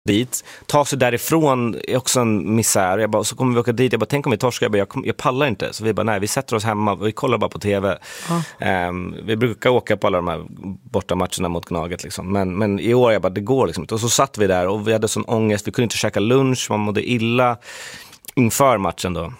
dit. Ta sig därifrån är också en misär. Så kommer vi åka dit. Jag bara, tänk om vi torskar. Jag pallar inte. Så vi bara, nej, vi sätter oss hemma. Vi kollar bara på tv. Vi brukar åka på alla de här borta matcherna mot Gnaget. Liksom. Men i år, jag bara, det går liksom inte. Och så satt vi där och vi hade sån ångest. Vi kunde inte käka lunch. Man mådde illa inför matchen då.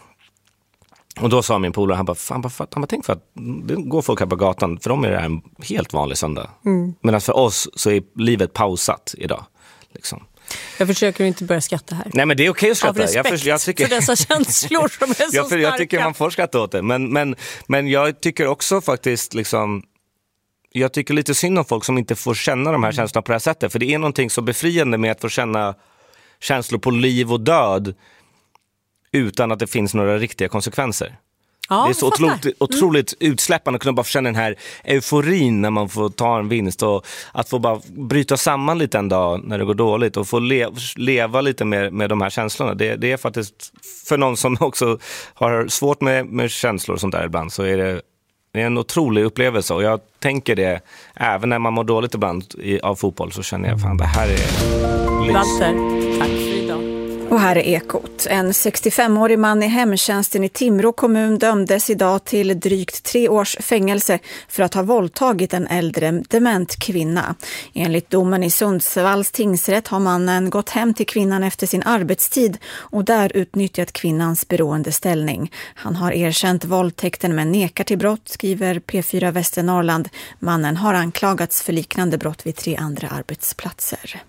Och då sa min polare, han bara tänk för att det går folk här på gatan. För dem är det här en helt vanlig söndag. Men för oss så är livet pausat idag. Liksom. Jag försöker inte börja skratta här. Nej, men det är okej att skratta. Av respekt jag tycker... för dessa känslor som är så starka. Jag tycker man får skratta åt det. Men jag tycker också faktiskt liksom... Jag tycker lite synd om folk som inte får känna de här känslorna på det här sättet. För det är någonting så befriande med att få känna känslor på liv och död utan att det finns några riktiga konsekvenser. Ja, det är så otroligt utsläppande att kunna bara känna den här euforin när man får ta en vinst och att få bara bryta samman lite en dag när det går dåligt och få leva lite med de här känslorna. Det är faktiskt för någon som också har svårt med känslor och sånt där ibland, så är det en otrolig upplevelse, och jag tänker det även när man mår dåligt ibland av fotboll, så känner jag fan, det här är Walter, tack för idag. Och här är Ekot. En 65-årig man i hemtjänsten i Timrå kommun dömdes idag till drygt 3 års fängelse för att ha våldtagit en äldre dement kvinna. Enligt domen i Sundsvalls tingsrätt har mannen gått hem till kvinnan efter sin arbetstid och där utnyttjat kvinnans beroendeställning. Han har erkänt våldtäkten men nekar till brott, skriver P4 Västernorrland. Mannen har anklagats för liknande brott vid 3 andra arbetsplatser.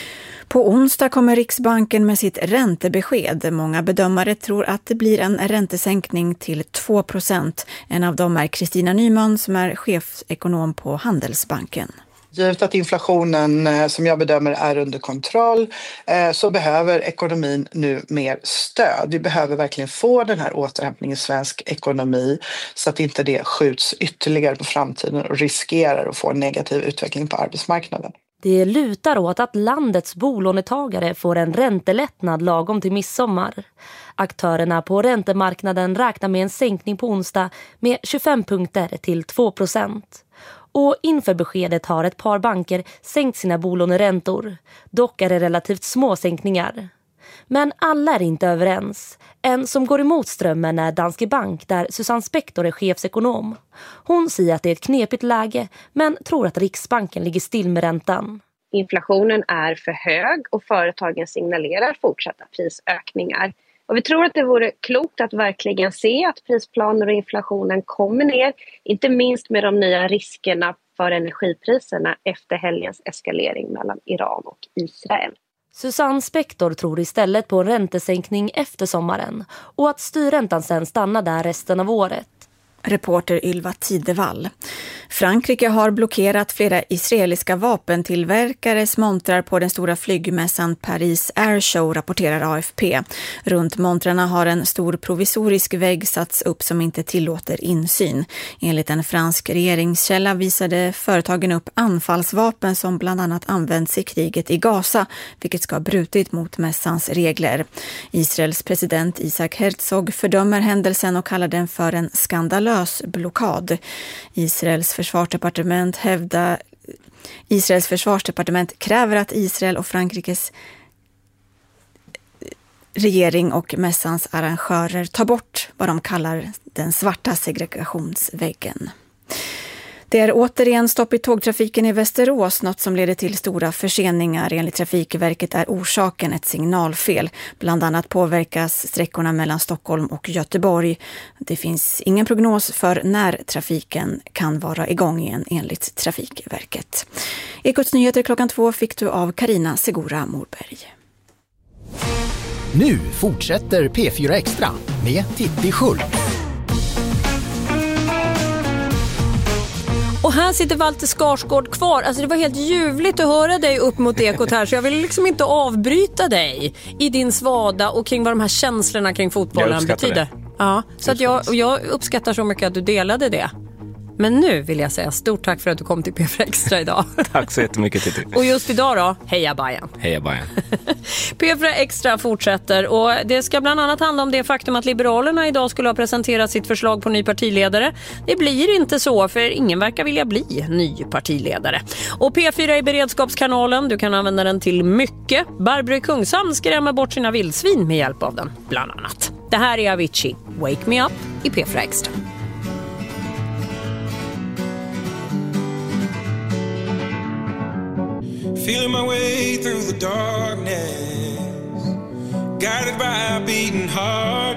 På onsdag kommer Riksbanken med sitt räntebesked. Många bedömare tror att det blir en räntesänkning till 2%. En av dem är Kristina Nyman som är chefsekonom på Handelsbanken. Givet att inflationen som jag bedömer är under kontroll så behöver ekonomin nu mer stöd. Vi behöver verkligen få den här återhämtningen i svensk ekonomi så att inte det skjuts ytterligare på framtiden och riskerar att få en negativ utveckling på arbetsmarknaden. Det lutar åt att landets bolånetagare får en räntelättnad lagom till midsommar. Aktörerna på räntemarknaden räknar med en sänkning på onsdag med 25 punkter till 2%. Och inför beskedet har ett par banker sänkt sina bolåneräntor. Dock är det relativt små sänkningar. Men alla är inte överens. En som går emot strömmen är Danske Bank, där Susanne Spektor är chefsekonom. Hon säger att det är ett knepigt läge, men tror att Riksbanken ligger still med räntan. Inflationen är för hög och företagen signalerar fortsatta prisökningar. Och vi tror att det vore klokt att verkligen se att prisplaner och inflationen kommer ner, inte minst med de nya riskerna för energipriserna efter helgens eskalering mellan Iran och Israel. Susanne Spektor tror istället på en räntesänkning efter sommaren och att styrräntan sen stannar där resten av året. Reporter Ylva Tidevall. Frankrike har blockerat flera israeliska vapentillverkares montrar på den stora flygmässan Paris Air Show, rapporterar AFP. Runt montrarna har en stor provisorisk vägg satts upp som inte tillåter insyn. Enligt en fransk regeringskälla visade företagen upp anfallsvapen som bland annat används i kriget i Gaza, vilket ska ha brutit mot mässans regler. Israels president Isaac Herzog fördömer händelsen och kallar den för en skandalös blockad. Israels försvarsdepartement kräver att Israel och Frankrikes regering och mässans arrangörer tar bort vad de kallar den svarta segregationsväggen. Det är återigen stopp i tågtrafiken i Västerås, något som leder till stora förseningar. Enligt Trafikverket är orsaken ett signalfel. Bland annat påverkas sträckorna mellan Stockholm och Göteborg. Det finns ingen prognos för när trafiken kan vara igång igen enligt Trafikverket. Ekots nyheter 2:00 fick du av Carina Segura Morberg. Nu fortsätter P4 Extra med Titti Schultz. Och här sitter Walter Skarsgård kvar. Alltså det var helt ljuvligt att höra dig upp mot Ekot här, så jag vill liksom inte avbryta dig i din svada och kring vad de här känslorna kring fotbollen betyder. Ja, så att jag uppskattar så mycket att du delade det. Men nu vill jag säga stort tack för att du kom till P4 Extra idag. Tack så jättemycket, Titti. Och just idag då, heja Bajen. Heja Bajen. P4 Extra fortsätter och det ska bland annat handla om det faktum att Liberalerna idag skulle ha presenterat sitt förslag på ny partiledare. Det blir inte så, för ingen verkar vilja bli ny partiledare. Och P4 är beredskapskanalen, du kan använda den till mycket. Barbro i Kungshamn skrämmer bort sina vildsvin med hjälp av den, bland annat. Det här är Avicii, Wake Me Up i P4 Extra. Feeling my way through the darkness, guided by a beating heart.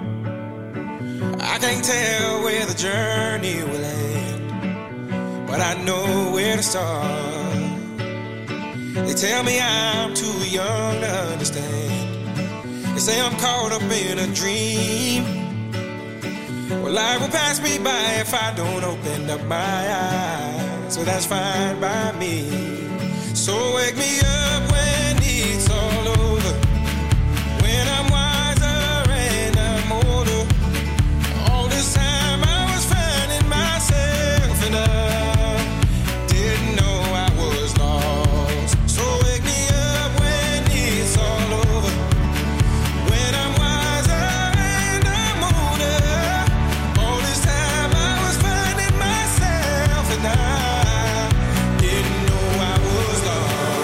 I can't tell where the journey will end, but I know where to start. They tell me I'm too young to understand. They say I'm caught up in a dream. Well, life will pass me by if I don't open up my eyes, so that's fine by me. So wake me up when it's all over, when I'm wiser and I'm older. All this time I was finding myself and I didn't know I was lost. So wake me up when it's all over, when I'm wiser and I'm older. All this time I was finding myself and I didn't know I was lost.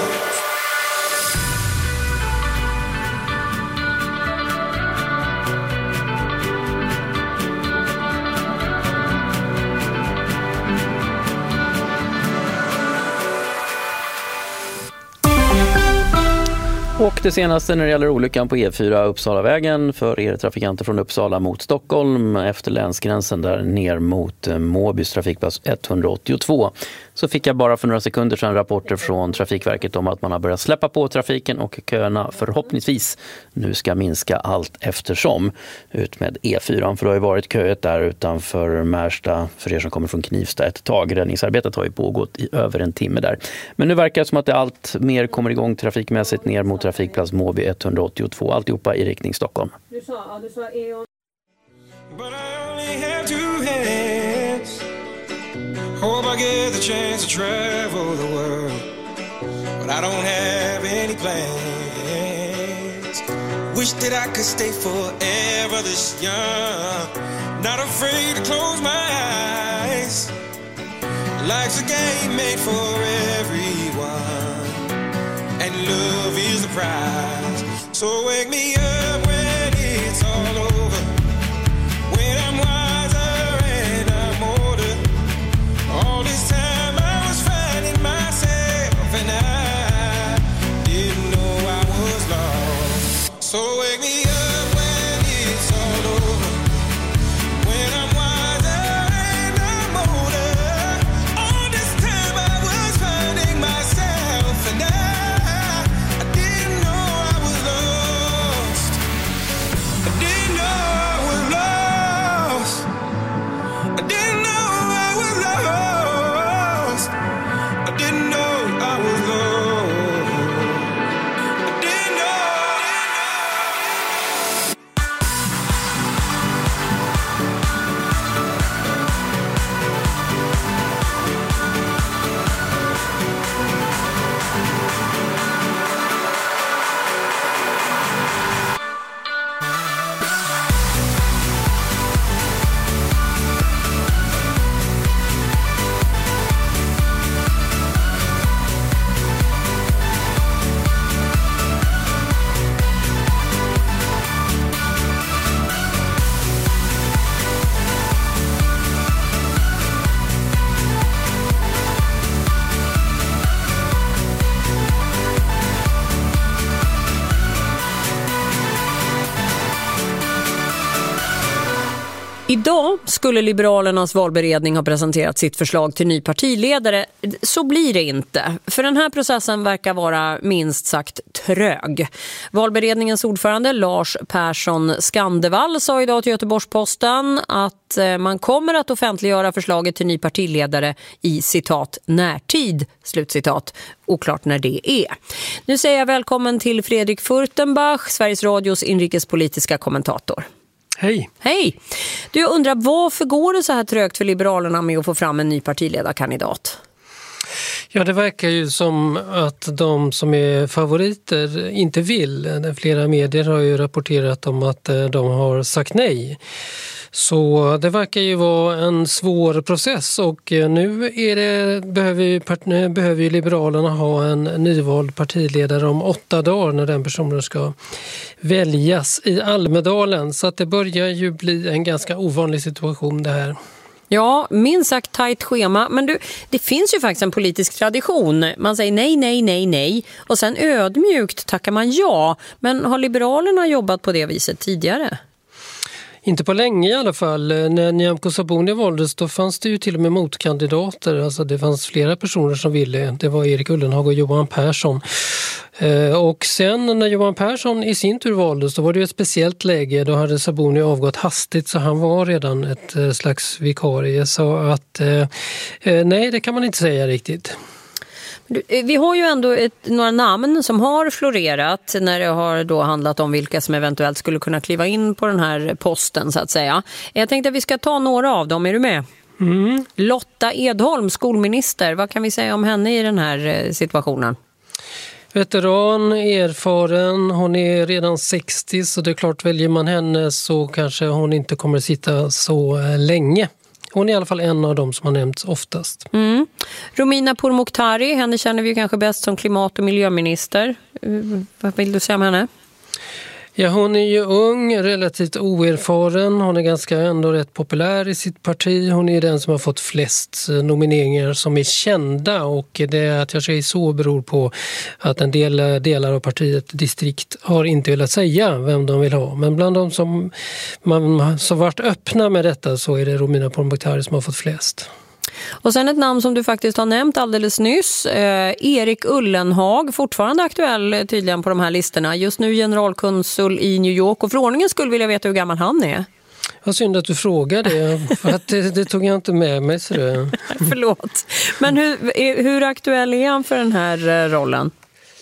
Och det senaste när det gäller olyckan på E4 Uppsalavägen för er trafikanter från Uppsala mot Stockholm efter länsgränsen där ner mot Måbys trafikpass 182. Så fick jag bara för några sekunder sedan rapporter från Trafikverket om att man har börjat släppa på trafiken och köerna förhoppningsvis nu ska minska allt eftersom ut med E4. För det har ju varit köet där utanför Märsta för er som kommer från Knivsta ett tag. Räddningsarbetet har ju pågått i över en timme där. Men nu verkar det som att det allt mer kommer igång trafikmässigt ner mot trafikplats Måby 182. Alltihopa i riktning Stockholm. But I only have two hands. Hope I get the chance to travel the world, but I don't have any plans. Wish that I could stay forever this young, not afraid to close my eyes. Life's a game made for everyone, and love is the prize. So wake me up when it's all over, when I'm wiser and I'm older. All this time I was finding myself and I didn't know I was lost. So wake me up when it's all over, when I'm wiser and I'm older. All this time I was finding myself and I didn't know I was lost. I didn't know I was lost. I didn't know I was lost. I didn't know I was lost. I didn't know. Idag skulle Liberalernas valberedning ha presenterat sitt förslag till ny partiledare. Så blir det inte. För den här processen verkar vara minst sagt trög. Valberedningens ordförande Lars Persson Skandevall sa idag till Göteborgs-Posten att man kommer att offentliggöra förslaget till ny partiledare i citat närtid, slutcitat. Oklart när det är. Nu säger jag välkommen till Fredrik Furtenbach, Sveriges Radios inrikespolitiska kommentator. Hej. Hej! Du, jag undrar, varför går det så här trögt för Liberalerna med att få fram en ny partiledarkandidat? Ja, det verkar ju som att de som är favoriter inte vill. Flera medier har ju rapporterat om att de har sagt nej. Så det verkar ju vara en svår process och nu behöver ju Liberalerna ha en nyvald partiledare om 8 dagar när den personen ska väljas i Almedalen. Så att det börjar ju bli en ganska ovanlig situation det här. Ja, minst sagt tajt schema. Men du, det finns ju faktiskt en politisk tradition. Man säger nej, nej, nej, nej. Och sen ödmjukt tackar man ja. Men har Liberalerna jobbat på det viset tidigare? Inte på länge i alla fall. När Nyamko Sabuni valdes då fanns det ju till och med motkandidater. Alltså det fanns flera personer som ville. Det var Erik Ullenhag och Johan Persson. Och sen när Johan Persson i sin tur valdes då var det ju ett speciellt läge. Då hade Sabuni avgått hastigt så han var redan ett slags vikarie. Så att nej, det kan man inte säga riktigt. Vi har ju ändå några namn som har florerat när det har då handlat om vilka som eventuellt skulle kunna kliva in på den här posten så att säga. Jag tänkte att vi ska ta några av dem, är du med? Mm. Lotta Edholm, skolminister, vad kan vi säga om henne i den här situationen? Veteran, erfaren, hon är redan 60 så det är klart väljer man henne så kanske hon inte kommer sitta så länge. Hon är i alla fall en av dem som har nämnts oftast. Mm. Romina Pourmokhtari, henne känner vi kanske bäst som klimat- och miljöminister. Vad vill du säga om henne? Ja, hon är ju ung, relativt oerfaren. Hon är ganska ändå rätt populär i sitt parti. Hon är den som har fått flest nomineringar som är kända. Och det att jag säger så beror på att en del delar av partiet, distrikt, har inte velat säga vem de vill ha. Men bland de som varit öppna med detta så är det Romina Pourmokhtari som har fått flest. Och sen ett namn som du faktiskt har nämnt alldeles nyss, Erik Ullenhag, fortfarande aktuell tydligen på de här listorna. Just nu generalkonsul i New York och för ordningen skulle vilja veta hur gammal han är. Vad synd att du frågar det, för att det tog jag inte med mig. Så det... Förlåt. Men hur aktuell är han för den här rollen?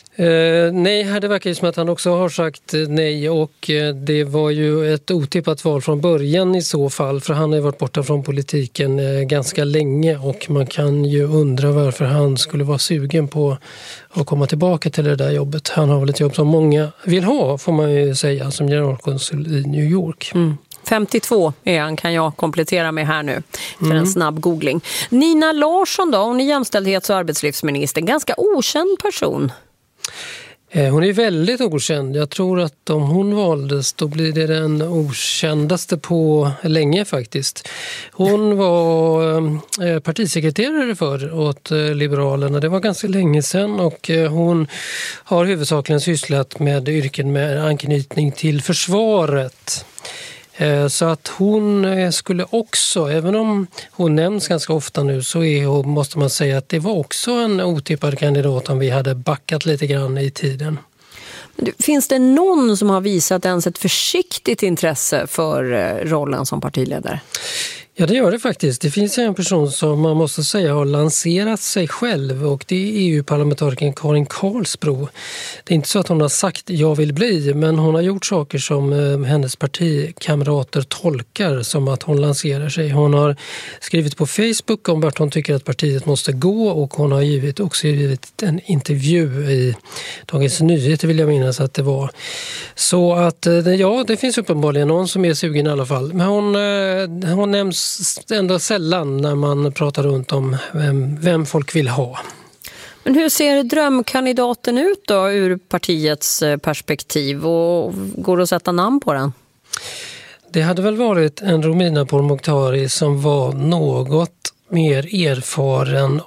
Nej, det verkar ju som att han också har sagt nej och det var ju ett otippat val från början i så fall för han har varit borta från politiken ganska länge och man kan ju undra varför han skulle vara sugen på att komma tillbaka till det där jobbet. Han har väl ett jobb som många vill ha får man ju säga som generalkonsul i New York. 52 är han, kan jag komplettera med här nu för en snabb googling. Nina Larsson då, hon är jämställdhets- och arbetslivsminister, ganska okänd person. Hon är väldigt okänd. Jag tror att om hon valdes då blir det den okändaste på länge faktiskt. Hon var partisekreterare åt Liberalerna. Det var ganska länge sedan och hon har huvudsakligen sysslat med yrken med anknytning till försvaret. Så att hon skulle också, även om hon nämns ganska ofta nu så måste man säga att det var också en otippad kandidat om vi hade backat lite grann i tiden. Finns det någon som har visat ens ett försiktigt intresse för rollen som partiledare? Ja, det gör det faktiskt. Det finns en person som man måste säga har lanserat sig själv och det är EU-parlamentarikern Karin Karlsbro. Det är inte så att hon har sagt jag vill bli, men hon har gjort saker som hennes partikamrater tolkar som att hon lanserar sig. Hon har skrivit på Facebook om vart hon tycker att partiet måste gå och hon har också givit en intervju i Dagens Nyheter vill jag minnas att det var. Så att ja, det finns uppenbarligen någon som är sugen i alla fall. Men hon nämns ändå sällan när man pratar runt om vem folk vill ha. Men hur ser drömkandidaten ut då ur partiets perspektiv och går det att sätta namn på den? Det hade väl varit en Romina Pourmokhtari som var något mer erfaren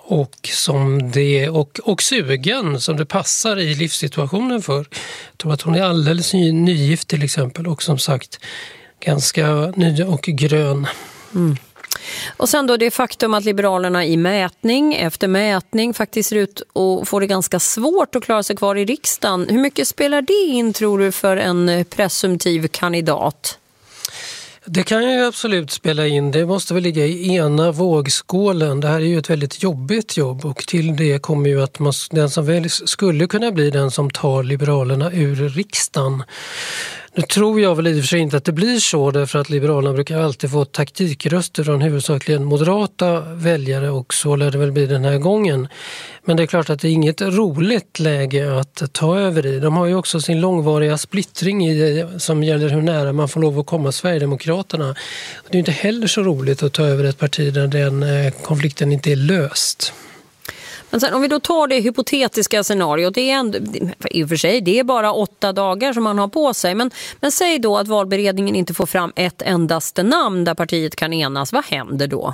och sugen som det passar i livssituationen för. Jag tror att hon är alldeles nygift till exempel och som sagt ganska ny och grön. Och sen då det faktum att Liberalerna i mätning efter mätning faktiskt ser ut och får det ganska svårt att klara sig kvar i riksdagen. Hur mycket spelar det in tror du för en presumtiv kandidat? Det kan ju absolut spela in. Det måste väl ligga i ena vågskålen. Det här är ju ett väldigt jobbigt jobb och till det kommer ju att den som väl skulle kunna bli den som tar Liberalerna ur riksdagen. Nu tror jag väl i och för sig inte att det blir så, därför att Liberalerna brukar alltid få taktikröster från huvudsakligen moderata väljare, och så lär det väl bli den här gången. Men det är klart att det är inget roligt läge att ta över i. De har ju också sin långvariga splittring som gäller hur nära man får lov att komma Sverigedemokraterna. Det är inte heller så roligt att ta över ett parti där den konflikten inte är löst. Men sen, om vi då tar det hypotetiska scenariot, det är ändå, i och för sig, det är bara 8 dagar som man har på sig. Men säg då att valberedningen inte får fram ett endaste namn där partiet kan enas. Vad händer då?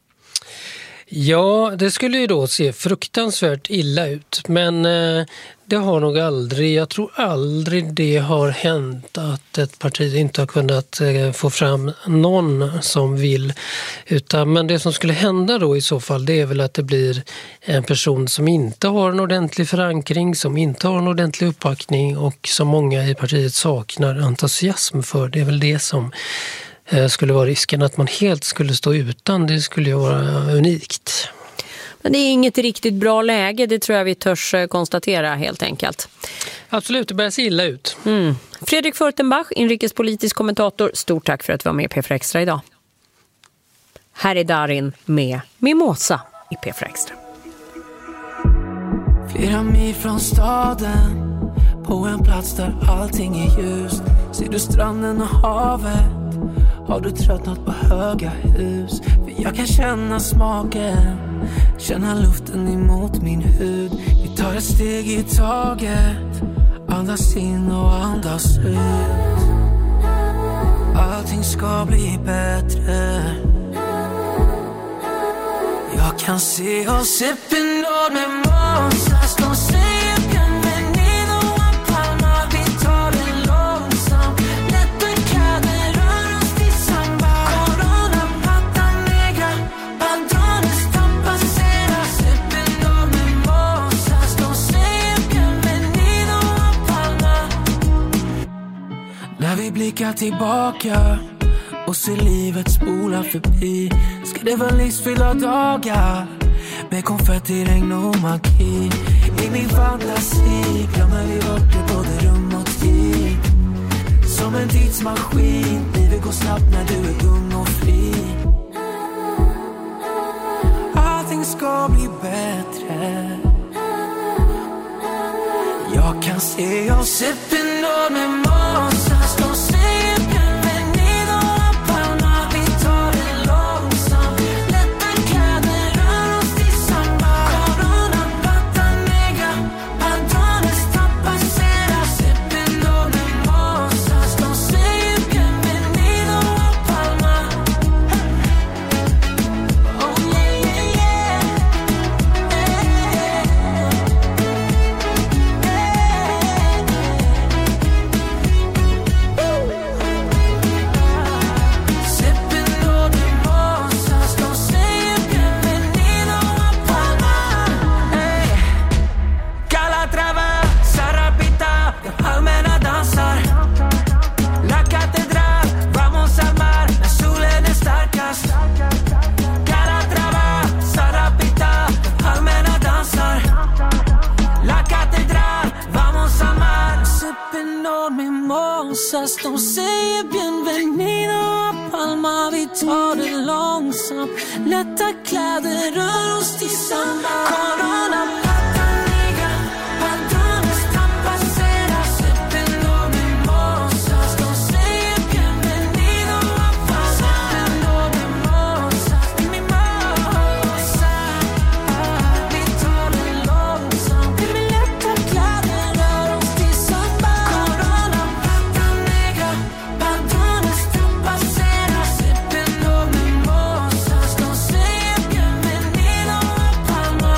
Ja, det skulle ju då se fruktansvärt illa ut. Men det har nog aldrig, jag tror aldrig det har hänt att ett parti inte har kunnat få fram någon som vill. Men det som skulle hända då i så fall, det är väl att det blir en person som inte har en ordentlig förankring, som inte har en ordentlig uppbackning och som många i partiet saknar entusiasm för. Det är väl det som skulle vara risken, att man helt skulle stå utan. Det skulle ju vara unikt. Men det är inget riktigt bra läge, det tror jag vi törs konstatera helt enkelt. Absolut, det börjar se illa ut. Fredrik Furtenbach, inrikespolitisk kommentator, stort tack för att du var med i P4 Extra idag. Här är Darin med Mimosa i P4 Extra. Flera mil från staden, på en plats där allting är ljust. Ser du stranden och havet? Har du tröttnat på höga hus? För jag kan känna smaken, känna luften emot min hud. Vi tar ett steg i taget, andas in och andas ut. Allting ska bli bättre. Jag kan se oss Eppinor med Mosas. De säger bienvenido a Palma. Vi tar det långsamt. Lätta kläder, rör oss till samba. Corona, pata negra, padrones tapaceras. Eppinor med Mosas. De säger bienvenido a Palma. När vi blickar tillbaka och ser livet spola förbi, ska det vara livsfyllda dagar med konfetti, regn och magi. I min fantasi glömmer vi bort det, både rum och tid. Som en tidsmaskin, livet går snabbt när du är ung och fri. Allting ska bli bättre. Jag kan se oss Eppinor med Mosas. De säger bienvenido a Palma. Vi tar det långsamt. Lätta kläder, rör oss till samba. Corona, pata negra, padrones tapaceras. Eppinor med Mosas. De säger bienvenido a Palma. Oh yeah, yeah, yeah. Eppinor med Mosas. De säger bienvenido a Palma. Calatrava, Sarapita, de allmänna dansar. La catedral, vamos al mar, när solen är starkast. Calatrava, Sarapita, de allmänna dansar. La catedral, vamos al mar. Eppinor med Mosas. De säger bienvenido a Palma. Vi tar det långsamt. Lätta kläder, rör oss till samba. Corona, pata negra, padrones tapaceras. Eppinor med Mosas. De säger bienvenido a Palma. Eppinor med Mosas. Mi mosa. Vi tar det långsamt. Med lätta kläder, rör oss till samba. Corona, pata negra, padrones tapaceras. Eppinor med Mosas. De säger bienvenido a Palma.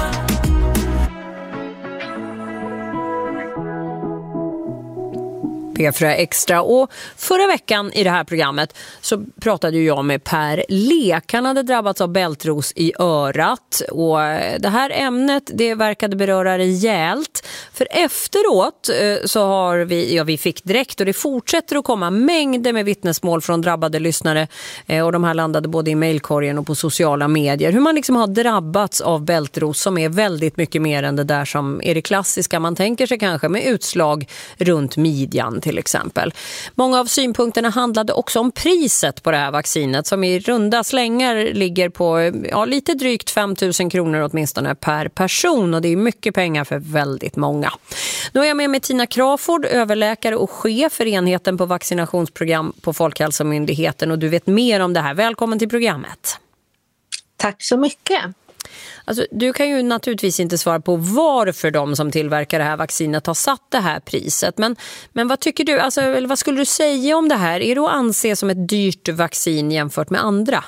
P4 Extra. Och förra veckan i det här programmet så pratade jag med Per Lek. Han hade drabbats av bältros i örat, och det här ämnet, det verkade beröra rejält. För efteråt så har vi fick direkt, och det fortsätter att komma mängder med vittnesmål från drabbade lyssnare, och de här landade både i mejlkorgen och på sociala medier. Hur man liksom har drabbats av bältros, som är väldigt mycket mer än det där som är det klassiska man tänker sig, kanske med utslag runt midjan till exempel. Många av synpunkterna handlade också om priset på det här vaccinet som i runda slängar ligger på lite drygt 5 000 kronor åtminstone per person, och det är mycket pengar för väldigt många. Nu är jag med Tina Crawford, överläkare och chef för enheten på vaccinationsprogram på Folkhälsomyndigheten, och du vet mer om det här. Välkommen till programmet. Tack så mycket. Alltså, du kan ju naturligtvis inte svara på varför de som tillverkar det här vaccinet har satt det här priset. Men vad tycker du, alltså, eller vad skulle du säga om det här? Är det att anse som ett dyrt vaccin jämfört med andra?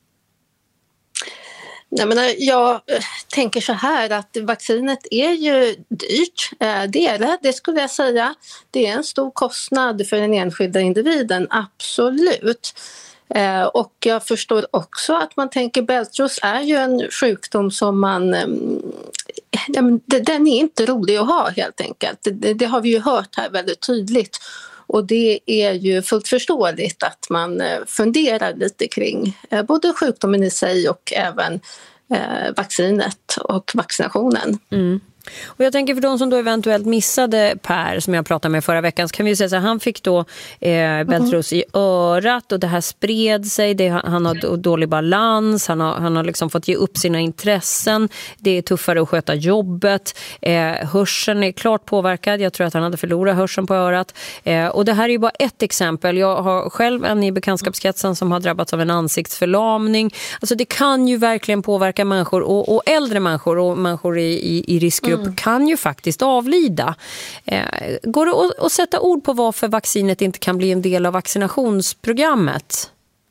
Jag tänker så här att vaccinet är ju dyrt. Det skulle jag säga. Det är en stor kostnad för den enskilda individen, absolut. Och jag förstår också att man tänker bältros är ju en sjukdom som den är inte rolig att ha helt enkelt. Det har vi ju hört här väldigt tydligt. Och det är ju fullt förståeligt att man funderar lite kring både sjukdomen i sig och även vaccinet och vaccinationen. Mm. Och jag tänker för de som då eventuellt missade Per som jag pratade med förra veckan, så kan vi säga så här, han fick då bältros i örat och det här spred sig, han har dålig balans, han har liksom fått ge upp sina intressen, det är tuffare att sköta jobbet, hörseln är klart påverkad, jag tror att han hade förlorat hörseln på örat, och det här är ju bara ett exempel. Jag har själv en i bekantskapskretsen som har drabbats av en ansiktsförlamning. Alltså det kan ju verkligen påverka människor, och äldre människor och människor i riskgrupp kan ju faktiskt avlida. Går det att sätta ord på varför vaccinet inte kan bli en del av vaccinationsprogrammet?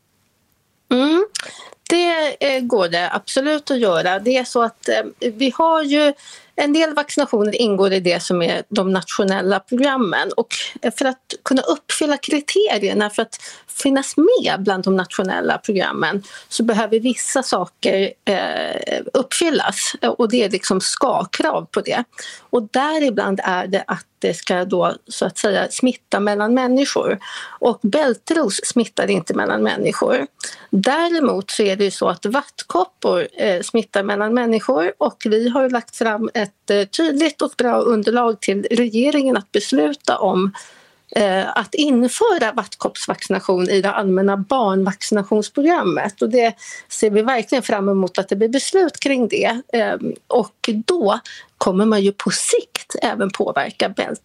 Det går det absolut att göra. Det är så att vi har ju en del vaccinationer ingår i det som är de nationella programmen, och för att kunna uppfylla kriterierna för att finnas med bland de nationella programmen så behöver vissa saker uppfyllas, och det är liksom ska-krav på det. Och däribland är det att det ska då så att säga smitta mellan människor, och bältros smittar inte mellan människor. Däremot så är det ju så att vattkoppor smittar mellan människor, och vi har lagt fram ett tydligt och bra underlag till regeringen att besluta om att införa vattkoppsvaccination i det allmänna barnvaccinationsprogrammet, och det ser vi verkligen fram emot att det blir beslut kring det, och då kommer man ju på sikt även påverka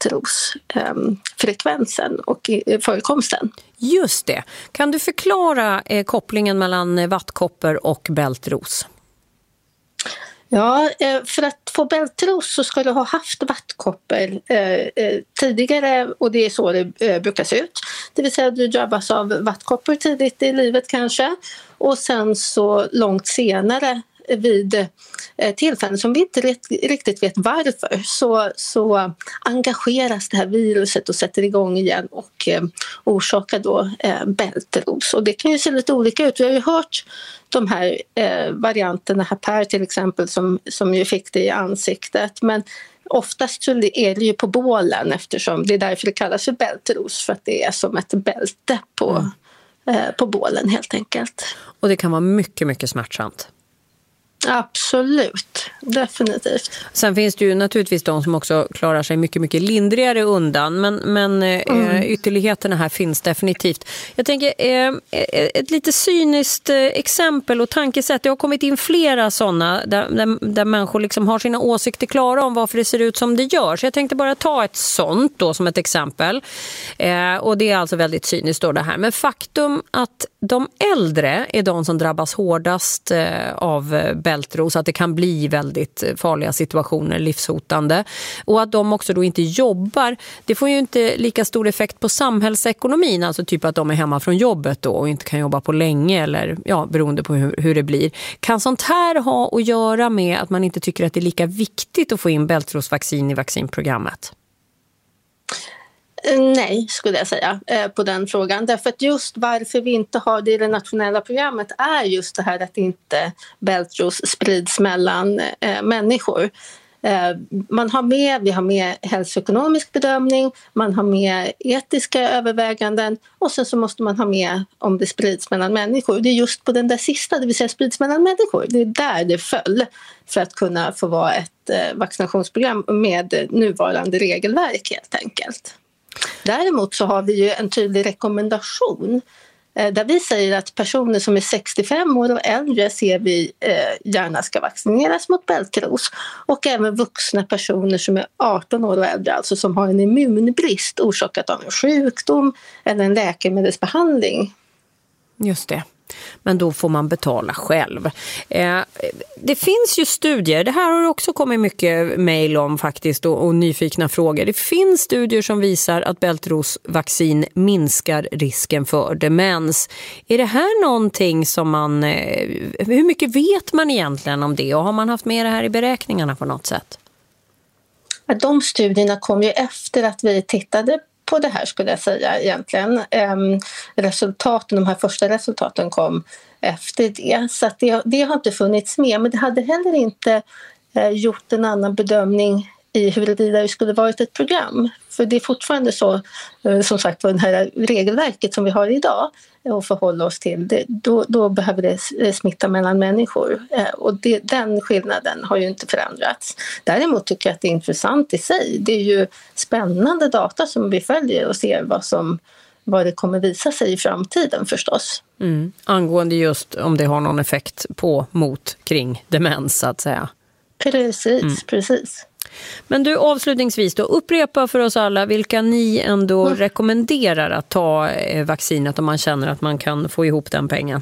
bältrosfrekvensen och förekomsten. Just det. Kan du förklara kopplingen mellan vattkoppor och bältros? Ja, för att få bältros så ska du ha haft vattkoppor tidigare, och det är så det brukar se ut. Det vill säga att du drabbas av vattkoppor tidigt i livet kanske, och sen så långt senare vid tillfällen som vi inte riktigt vet varför så engageras det här viruset och sätter igång igen och orsakar då bältros. Och det kan ju se lite olika ut. Vi har ju hört de här varianterna här, Per till exempel, som ju fick det i ansiktet, men oftast så är det ju på bålen, eftersom det är därför det kallas för bältros, för att det är som ett bälte på bålen helt enkelt. Och det kan vara mycket, mycket smärtsamt. Absolut, definitivt. Sen finns det ju naturligtvis de som också klarar sig mycket, mycket lindrigare undan, men ytterligheterna här finns definitivt. Jag tänker, ett lite cyniskt exempel och tankesätt, det har kommit in flera sådana där människor liksom har sina åsikter klara om varför det ser ut som det gör. Så jag tänkte bara ta ett sånt då som ett exempel, och det är alltså väldigt cyniskt då det här. Men faktum att de äldre är de som drabbas hårdast av bältros, att det kan bli väldigt farliga situationer, livshotande, och att de också då inte jobbar, det får ju inte lika stor effekt på samhällsekonomin, alltså typ att de är hemma från jobbet då och inte kan jobba på länge, eller beroende på hur det blir. Kan sånt här ha att göra med att man inte tycker att det är lika viktigt att få in bältrosvaccin i vaccinprogrammet? Nej, skulle jag säga på den frågan. Därför att just varför vi inte har det i det nationella programmet är just det här att inte bältros sprids mellan människor. Vi har med hälsoekonomisk bedömning, man har med etiska överväganden, och sen så måste man ha med om det sprids mellan människor. Det är just på den där sista, det vill säga sprids mellan människor, det är där det föll för att kunna få vara ett vaccinationsprogram med nuvarande regelverk helt enkelt. Däremot så har vi ju en tydlig rekommendation där vi säger att personer som är 65 år och äldre ser vi gärna ska vaccineras mot bältros, och även vuxna personer som är 18 år och äldre, alltså som har en immunbrist orsakat av en sjukdom eller en läkemedelsbehandling. Just det. Men då får man betala själv. Det finns ju studier, det här har också kommit mycket mejl om faktiskt och nyfikna frågor. Det finns studier som visar att bältrosvaccin minskar risken för demens. Är det här någonting som man, hur mycket vet man egentligen om det, och har man haft med det här i beräkningarna på något sätt? De studierna kom ju efter att vi tittade på det här, skulle jag säga egentligen. De här första resultaten kom efter det. Så att det har inte funnits med. Men det hade heller inte gjort en annan bedömning i huruvida det skulle varit ett program. För det är fortfarande så, som sagt, för det här regelverket som vi har idag och förhålla oss till, då behöver det smitta mellan människor. Och den skillnaden har ju inte förändrats. Däremot tycker jag att det är intressant i sig. Det är ju spännande data som vi följer och ser vad det kommer visa sig i framtiden förstås. Angående just om det har någon effekt kring demens, så att säga. Precis. Men du, avslutningsvis då, upprepa för oss alla vilka ni ändå rekommenderar att ta vaccinet om man känner att man kan få ihop den pengen.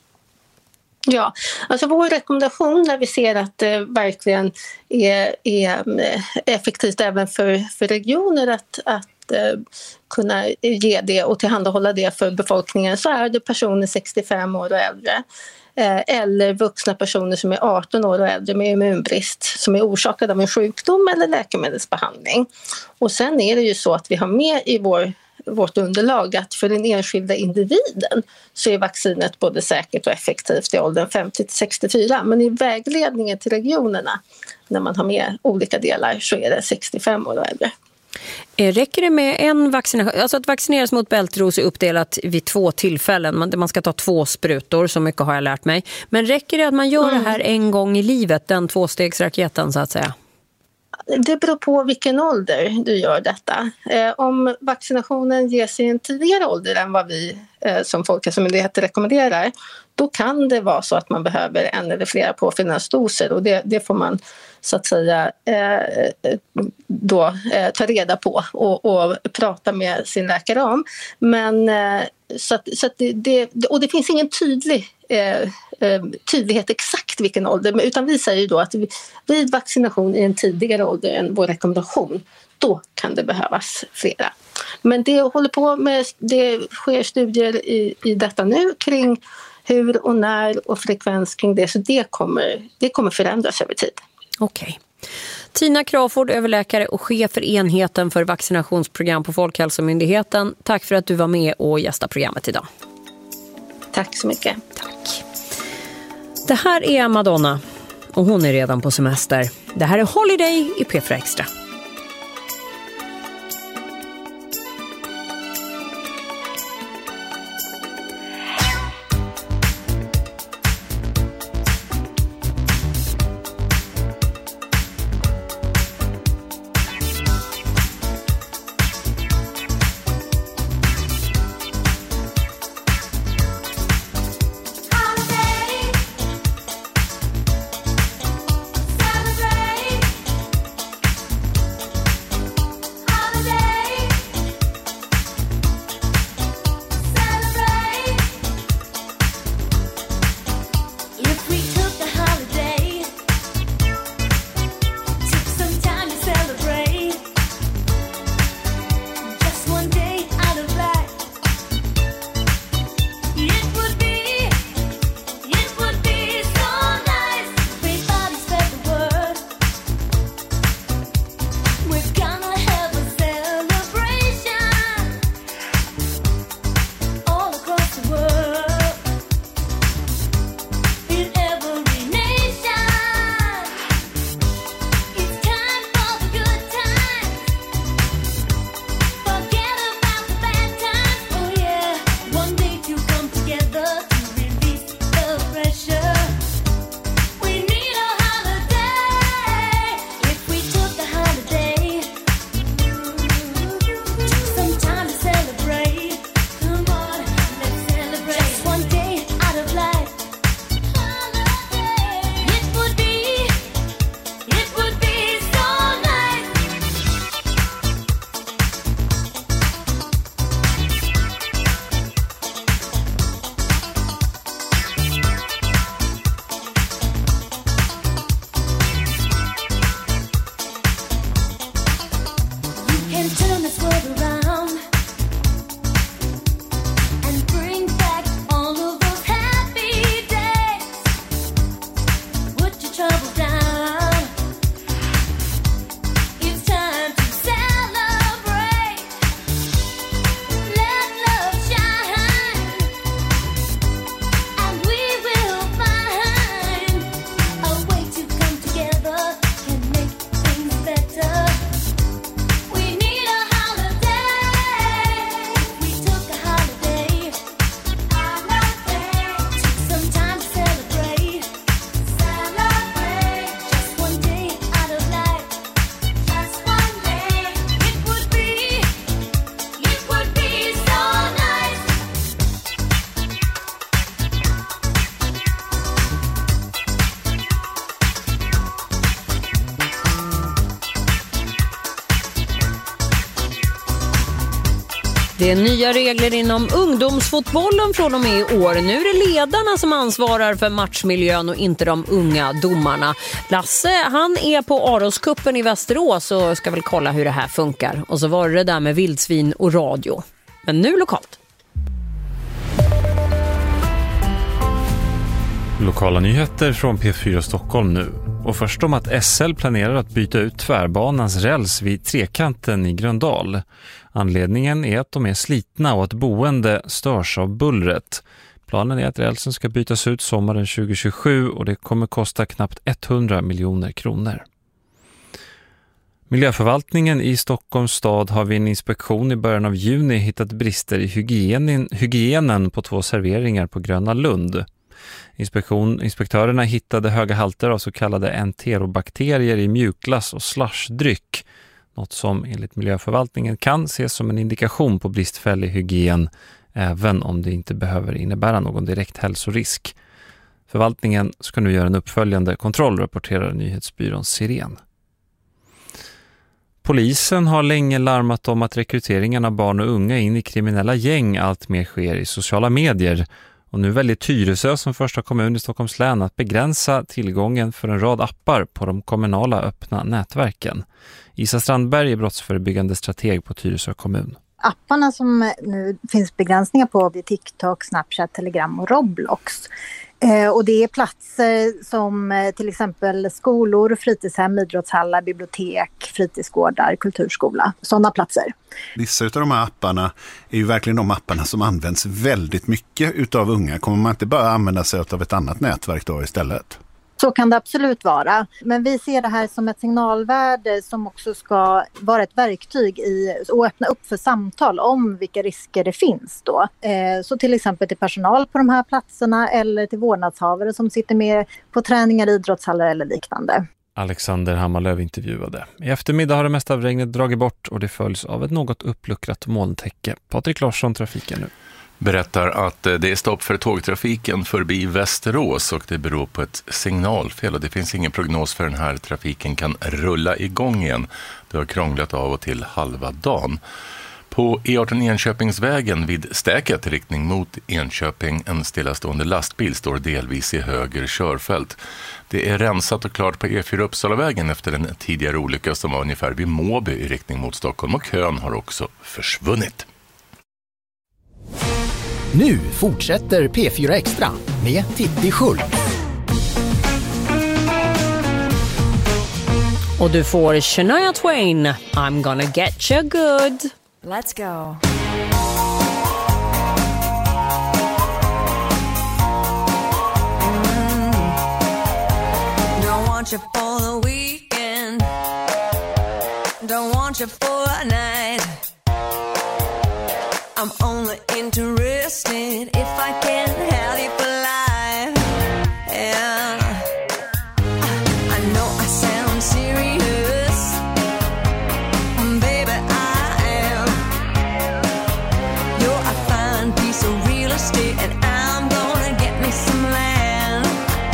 Ja, alltså vår rekommendation när vi ser att det verkligen är effektivt även för regioner att kunna ge det och tillhandahålla det för befolkningen, så är det personer 65 år och äldre. Eller vuxna personer som är 18 år och äldre med immunbrist som är orsakad av en sjukdom eller läkemedelsbehandling. Och sen är det ju så att vi har med i vårt underlag att för den enskilda individen så är vaccinet både säkert och effektivt i åldern 50-64. Men i vägledningen till regionerna, när man har med olika delar, så är det 65 år och äldre. Räcker det med en vaccination? Alltså att vaccineras mot bältros är uppdelat vid 2 tillfällen. Man ska ta 2 sprutor, så mycket har jag lärt mig. Men räcker det att man gör det här en gång i livet, den 2-stegsraketen så att säga? Det beror på vilken ålder du gör detta. Om vaccinationen ges i en tidigare ålder än vad vi som Folkhälsomyndigheten rekommenderar, då kan det vara så att man behöver en eller flera påfyllnadsdoser, och det får man så att säga ta reda på och prata med sin läkare om. Men det finns ingen tydlighet exakt vilken ålder, utan vi säger då att vid vaccination i en tidigare ålder än vår rekommendation, då kan det behövas flera. Men det sker studier i detta nu kring hur och när och frekvens kring det, så det kommer förändras över tid. Okej. Tina Crawford, överläkare och chef för enheten för vaccinationsprogram på Folkhälsomyndigheten. Tack för att du var med och gästade programmet idag. Tack så mycket. Tack. Det här är Madonna och hon är redan på semester. Det här är Holiday i P4 Extra. Det är nya regler inom ungdomsfotbollen från och med i år. Nu är det ledarna som ansvarar för matchmiljön och inte de unga domarna. Lasse, han är på Aroskuppen i Västerås och ska väl kolla hur det här funkar. Och så var det där med vildsvin och radio. Men nu lokalt. Lokala nyheter från P4 Stockholm nu. Och först om att SL planerar att byta ut tvärbanans räls vid Trekanten i Gröndal. Anledningen är att de är slitna och att boende störs av bullret. Planen är att rälsen ska bytas ut sommaren 2027 och det kommer kosta knappt 100 miljoner kronor. Miljöförvaltningen i Stockholms stad har vid en inspektion i början av juni hittat brister i hygienen på 2 serveringar på Gröna Lund. Inspektörerna hittade höga halter av så kallade enterobakterier i mjukglass och slushdryck. Något som enligt miljöförvaltningen kan ses som en indikation på bristfällig hygien, även om det inte behöver innebära någon direkt hälsorisk. Förvaltningen ska nu göra en uppföljande kontroll, rapporterar nyhetsbyrån Siren. Polisen har länge larmat om att rekryteringen av barn och unga in i kriminella gäng allt mer sker i sociala medier. Och nu väljer Tyresö som första kommun i Stockholms län att begränsa tillgången för en rad appar på de kommunala öppna nätverken. Isa Strandberg är brottsförebyggande strateg på Tyresö kommun. Apparna som nu finns begränsningar på är TikTok, Snapchat, Telegram och Roblox. Och det är platser som till exempel skolor, fritidshem, idrottshallar, bibliotek, fritidsgårdar, kulturskola. Sådana platser. Vissa av de här apparna är ju verkligen de apparna som används väldigt mycket utav unga. Kommer man inte bara använda sig av ett annat nätverk då istället? Så kan det absolut vara. Men vi ser det här som ett signalvärde som också ska vara ett verktyg och öppna upp för samtal om vilka risker det finns då. Så till exempel till personal på de här platserna eller till vårdnadshavare som sitter med på träningar, idrottshallar eller liknande. Alexander Hammarlöv intervjuade. I eftermiddag har det mesta av regnet dragit bort och det följs av ett något uppluckrat molntäcke. Patrik Larsson, trafiken nu. Berättar att det är stopp för tågtrafiken förbi Västerås och det beror på ett signalfel och det finns ingen prognos för den här trafiken kan rulla igång igen. Det har krånglat av och till halva dagen. På E18 Enköpingsvägen vid Stäket riktning mot Enköping en stillastående lastbil står delvis i höger körfält. Det är rensat och klart på E4 Uppsalavägen efter en tidigare olycka som var ungefär vid Måby i riktning mot Stockholm och kön har också försvunnit. Nu fortsätter P4 Extra med Titti Schultz. Och du får Shania Twain, I'm gonna get you good. Let's go. Don't want you for the weekend. Don't want you for a night. I'm only interested if I can have you for life. Yeah. I know I sound serious, baby I am. You're a fine piece of real estate and I'm gonna get me some land.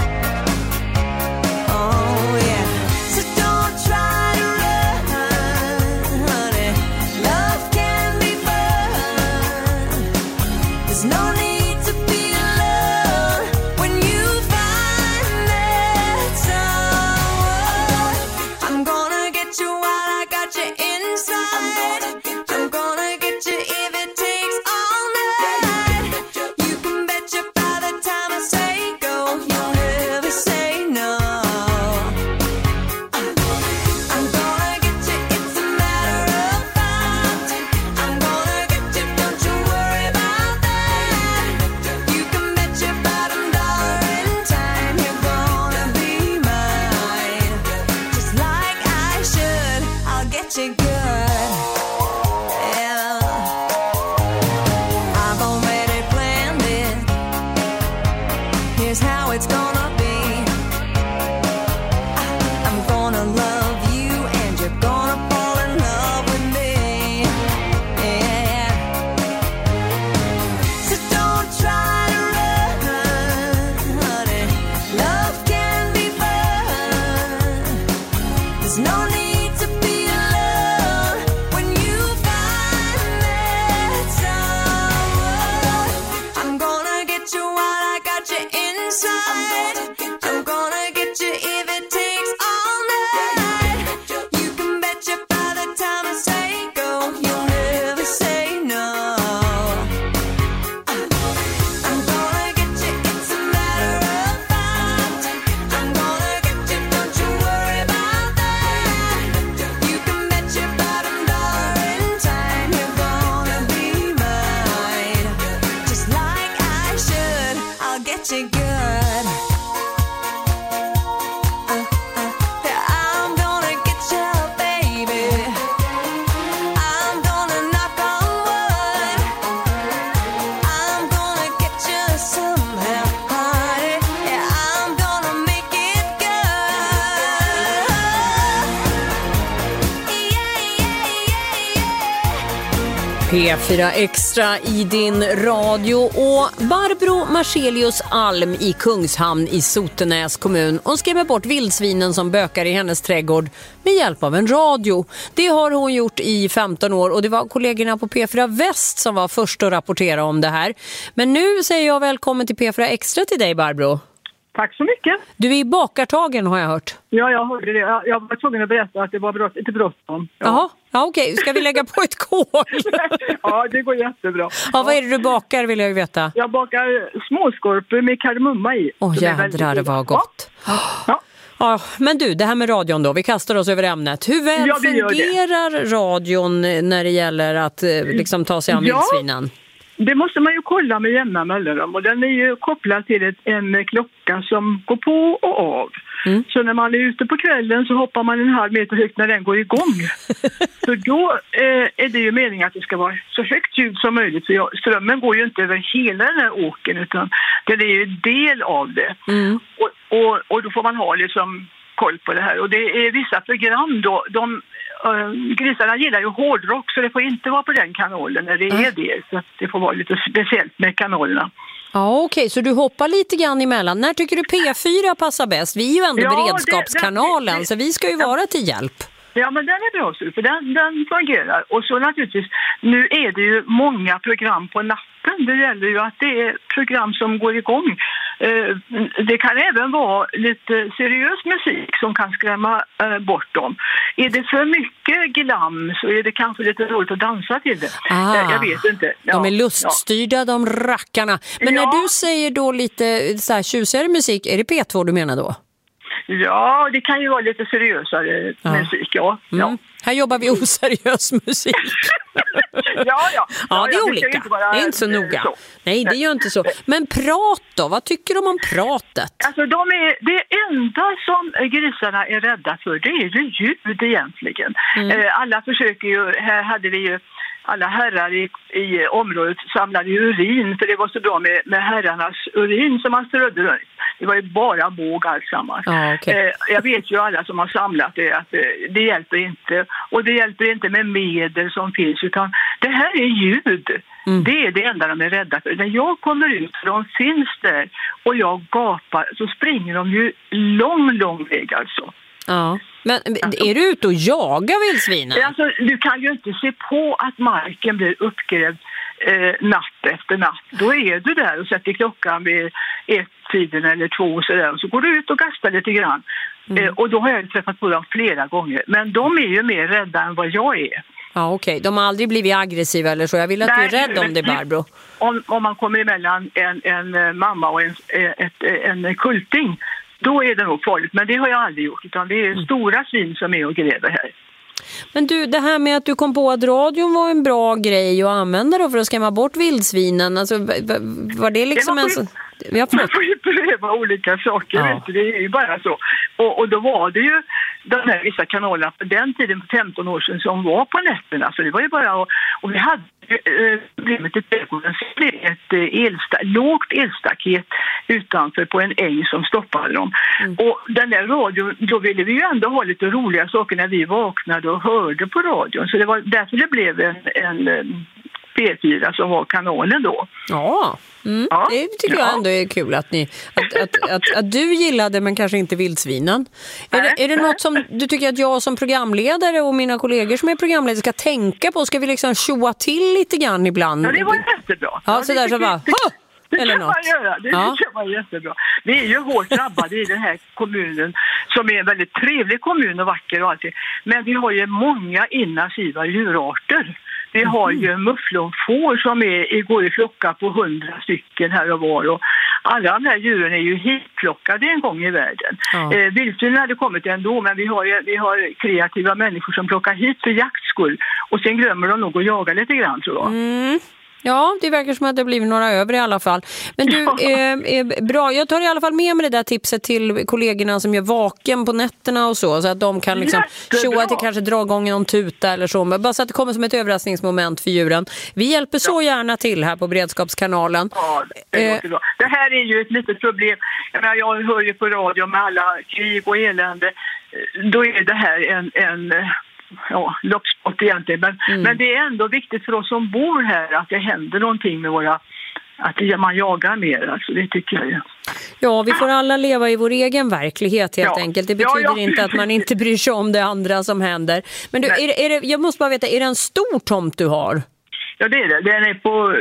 Oh yeah. So don't try to run, honey. Love can be fun. There's no need to be alone when you find that someone. I'm gonna get you while I got you inside. I'm gonna get you if it takes all night. You can bet you by the time I say go, you'll never say no. I'm gonna get you, it's a matter of fact. I'm gonna get you, don't you worry about that. get you good. I'm gonna get you, baby. I'm gonna knock on wood. I'm gonna get you somehow, honey. Yeah, I'm gonna make it good. P4 Extra i din radio och Barbro Marcelius Alm i Kungshamn i Sotenäs kommun. Hon skrämmer bort vildsvinen som bökar i hennes trädgård med hjälp av en radio. Det har hon gjort i 15 år och det var kollegorna på P4 Väst som var först att rapportera om det här. Men nu säger jag välkommen till P4 Extra till dig, Barbro. Tack så mycket. Du är i bakartagen har jag hört. Ja, jag hörde det. Jag var tvungen att berätta att det var lite bråttom. Jaha, ja, okej. Ska vi lägga på ett kol? Ja, det går jättebra. Ja, vad är det du bakar vill jag ju veta. Jag bakar småskorpor med kardemumma i. Jädrar, det var gott. Ja. Ja, men du, det här med radion då. Vi kastar oss över ämnet. Hur väl fungerar radion när det gäller att liksom ta sig an vildsvinen? Det måste man ju kolla med jämna mellanrum och den är ju kopplad till en klocka som går på och av. Så när man är ute på kvällen så hoppar man 1,5 meter högt när den går igång. Så då är det ju meningen att det ska vara så högt ljud som möjligt. För strömmen går ju inte över hela den här åken utan det är ju en del av det. Och då får man ha liksom koll på det här. Och det är vissa program då, grisarna gillar ju hårdrock så det får inte vara på den kanalen när det är det. Så att det får vara lite speciellt med kanalerna. Ja, okej. Så du hoppar lite grann emellan. När tycker du P4 passar bäst? Vi är ju ändå beredskapskanalen så vi ska ju vara till hjälp. Ja, men den är bra för den fungerar. Och så naturligtvis, nu är det ju många program på natten. Det gäller ju att det är program som går igång. Det kan även vara lite seriös musik som kan skrämma bort dem. Är det för mycket glam så är det kanske lite roligt att dansa till det. Jag vet inte. Ja, de är luststyrda, de rackarna. Men när du säger då lite så här tjusigare musik, är det P2 du menar då? Ja, det kan ju vara lite seriösare musik, ja. Här jobbar vi oseriös musik. Ja, det är olika. Det är inte så noga. Nej, det gör inte så. Men prat då? Vad tycker de om pratet? Alltså, det enda som grisarna är rädda för, det är ju ljud egentligen. Alla försöker ju, här hade vi ju alla herrar i området samlade urin för det var så bra med herrarnas urin som man strödde runt. Det var ju bara båg alltsammans. Jag vet ju alla som har samlat det att det hjälper inte. Och det hjälper inte med medel som finns utan det här är ljud. Det är det enda de är rädda för. När jag kommer ut, de finns där och jag gapar så springer de ju lång väg alltså. Ja. Men är du ute och jagar vildsvinen? Alltså, du kan ju inte se på att marken blir uppgrävd natt efter natt. Då är du där och sätter klockan vid 1-tiden eller 2 och sådär. Och så går du ut och gastar lite grann. Och då har jag träffat på dem flera gånger. Men de är ju mer rädda än vad jag är. Ja, okej. De har aldrig blivit aggressiva eller så. Jag vill att du är rädd om det, Barbro. Om man kommer emellan en mamma och en kulting, då är det nog farligt. Men det har jag aldrig gjort. Utan det är stora svin som är och gräver här. Men du, det här med att du kom på att radion var en bra grej att använda då för att skrämma bort vildsvinen. Alltså, var det liksom man får ju pröva olika saker. Ja. Det är ju bara så. Och då var det ju de här vissa kanalerna på den tiden på 15 år sedan som var på nätterna. Så det var ju bara och vi hade problemet ett lågt elstaket utanför på en äng som stoppade dem. Och den där radion, då ville vi ju ändå ha lite roliga saker när vi vaknade och hörde på radion. Så det var därför det blev en P4 som var kanalen då. Ja. Det tycker jag ändå är kul att du gillade men kanske inte vildsvinen. Är det något som du tycker att jag som programledare och mina kollegor som är programledare ska tänka på? Ska vi liksom tjoa till lite grann ibland? Ja, det var jättebra. Ja, så där så bara det kan man göra, det kan vara jättebra. Vi är ju hårt drabbade i den här kommunen som är en väldigt trevlig kommun och vacker och allting. Men vi har ju många invasiva djurarter. Vi har ju mufflonfår som går i flocka på 100 stycken här och var. Och alla de här djuren är ju hitplockade en gång i världen. Vildsvinen hade kommit ändå, men vi har kreativa människor som plockar hit för jaktskull. Och sen glömmer de nog att jaga lite grann, tror jag. Ja, det verkar som att det blivit några över i alla fall. Men du, bra. Jag tar i alla fall med mig det där tipset till kollegorna som gör vaken på nätterna och så att de kan liksom tjoa till kanske dra igång någon tuta eller så. Men bara så att det kommer som ett överraskningsmoment för djuren. Vi hjälper så gärna till här på Beredskapskanalen. Ja, det låter bra. Det här är ju ett litet problem. Jag hör ju på radio med alla krig och elände. Då är det här en loppsport egentligen. Men det är ändå viktigt för oss som bor här att det händer någonting med att man jagar mer. Alltså, det tycker jag ju. Ja, vi får alla leva i vår egen verklighet helt enkelt. Det betyder inte att man inte bryr sig om det andra som händer. Men du, är det, jag måste bara veta, är det en stor tomt du har? Ja, det är det. Den är på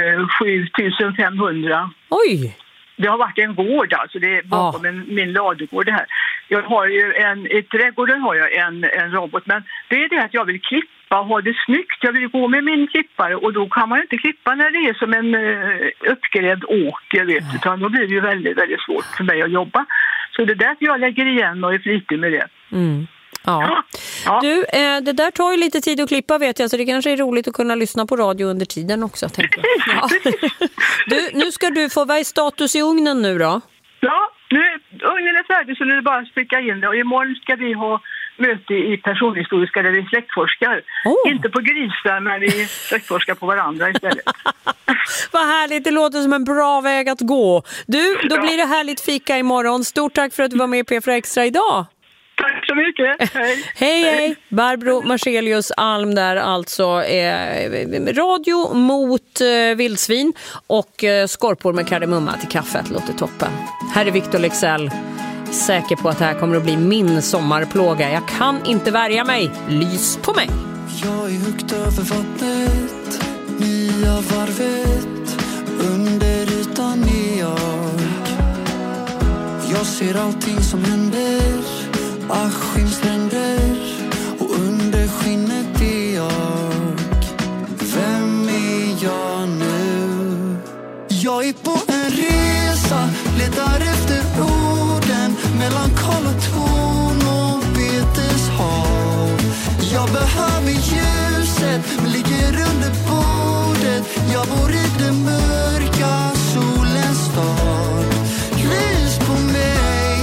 7500. Oj! Det har varit en gård, alltså det är bakom min ladugård det här. Jag har ju i trädgården har jag en robot, men det är det att jag vill klippa och ha det snyggt. Jag vill gå med min klippare och då kan man ju inte klippa när det är som en uppgrävd åker, utan då blir det ju väldigt, väldigt svårt för mig att jobba. Så det är därför jag lägger igen och är flitig med det. Mm. Ja. Du, det där tar ju lite tid att klippa vet jag, så det kanske är roligt att kunna lyssna på radio under tiden också, tänker jag. Ja. Du, nu ska du få, vad är status i ugnen nu då? Ja, ugnen är färdig så nu är det bara att skicka in det. Och imorgon ska vi ha möte i personhistoriska där vi släktforskar. Inte på grisar, men vi släktforskar på varandra istället. Vad härligt, det låter som en bra väg att gå. Du, då blir det härligt fika imorgon. Stort tack för att du var med på P4 Extra idag. Tack så mycket. Hej. Hej. Barbro Marcelius Alm där alltså. Radio mot vildsvin och skorpor med kardemumma till kaffet. Låter toppen. Här är Victor Lexell. Säker på att det här kommer att bli min sommarplåga. Jag kan inte värja mig. Lys på mig. Jag är högt över vattnet, nya varvet, under ytan är jag. Jag ser allting som händer, Askimstränder, och under skinnet är jag. Vem är jag nu? Jag är på en resa, letar efter orden mellan Karlatorn och Beteshav. Jag behöver ljuset, men ligger under bordet. Jag bor i den mörka solens stad. Lys på mig,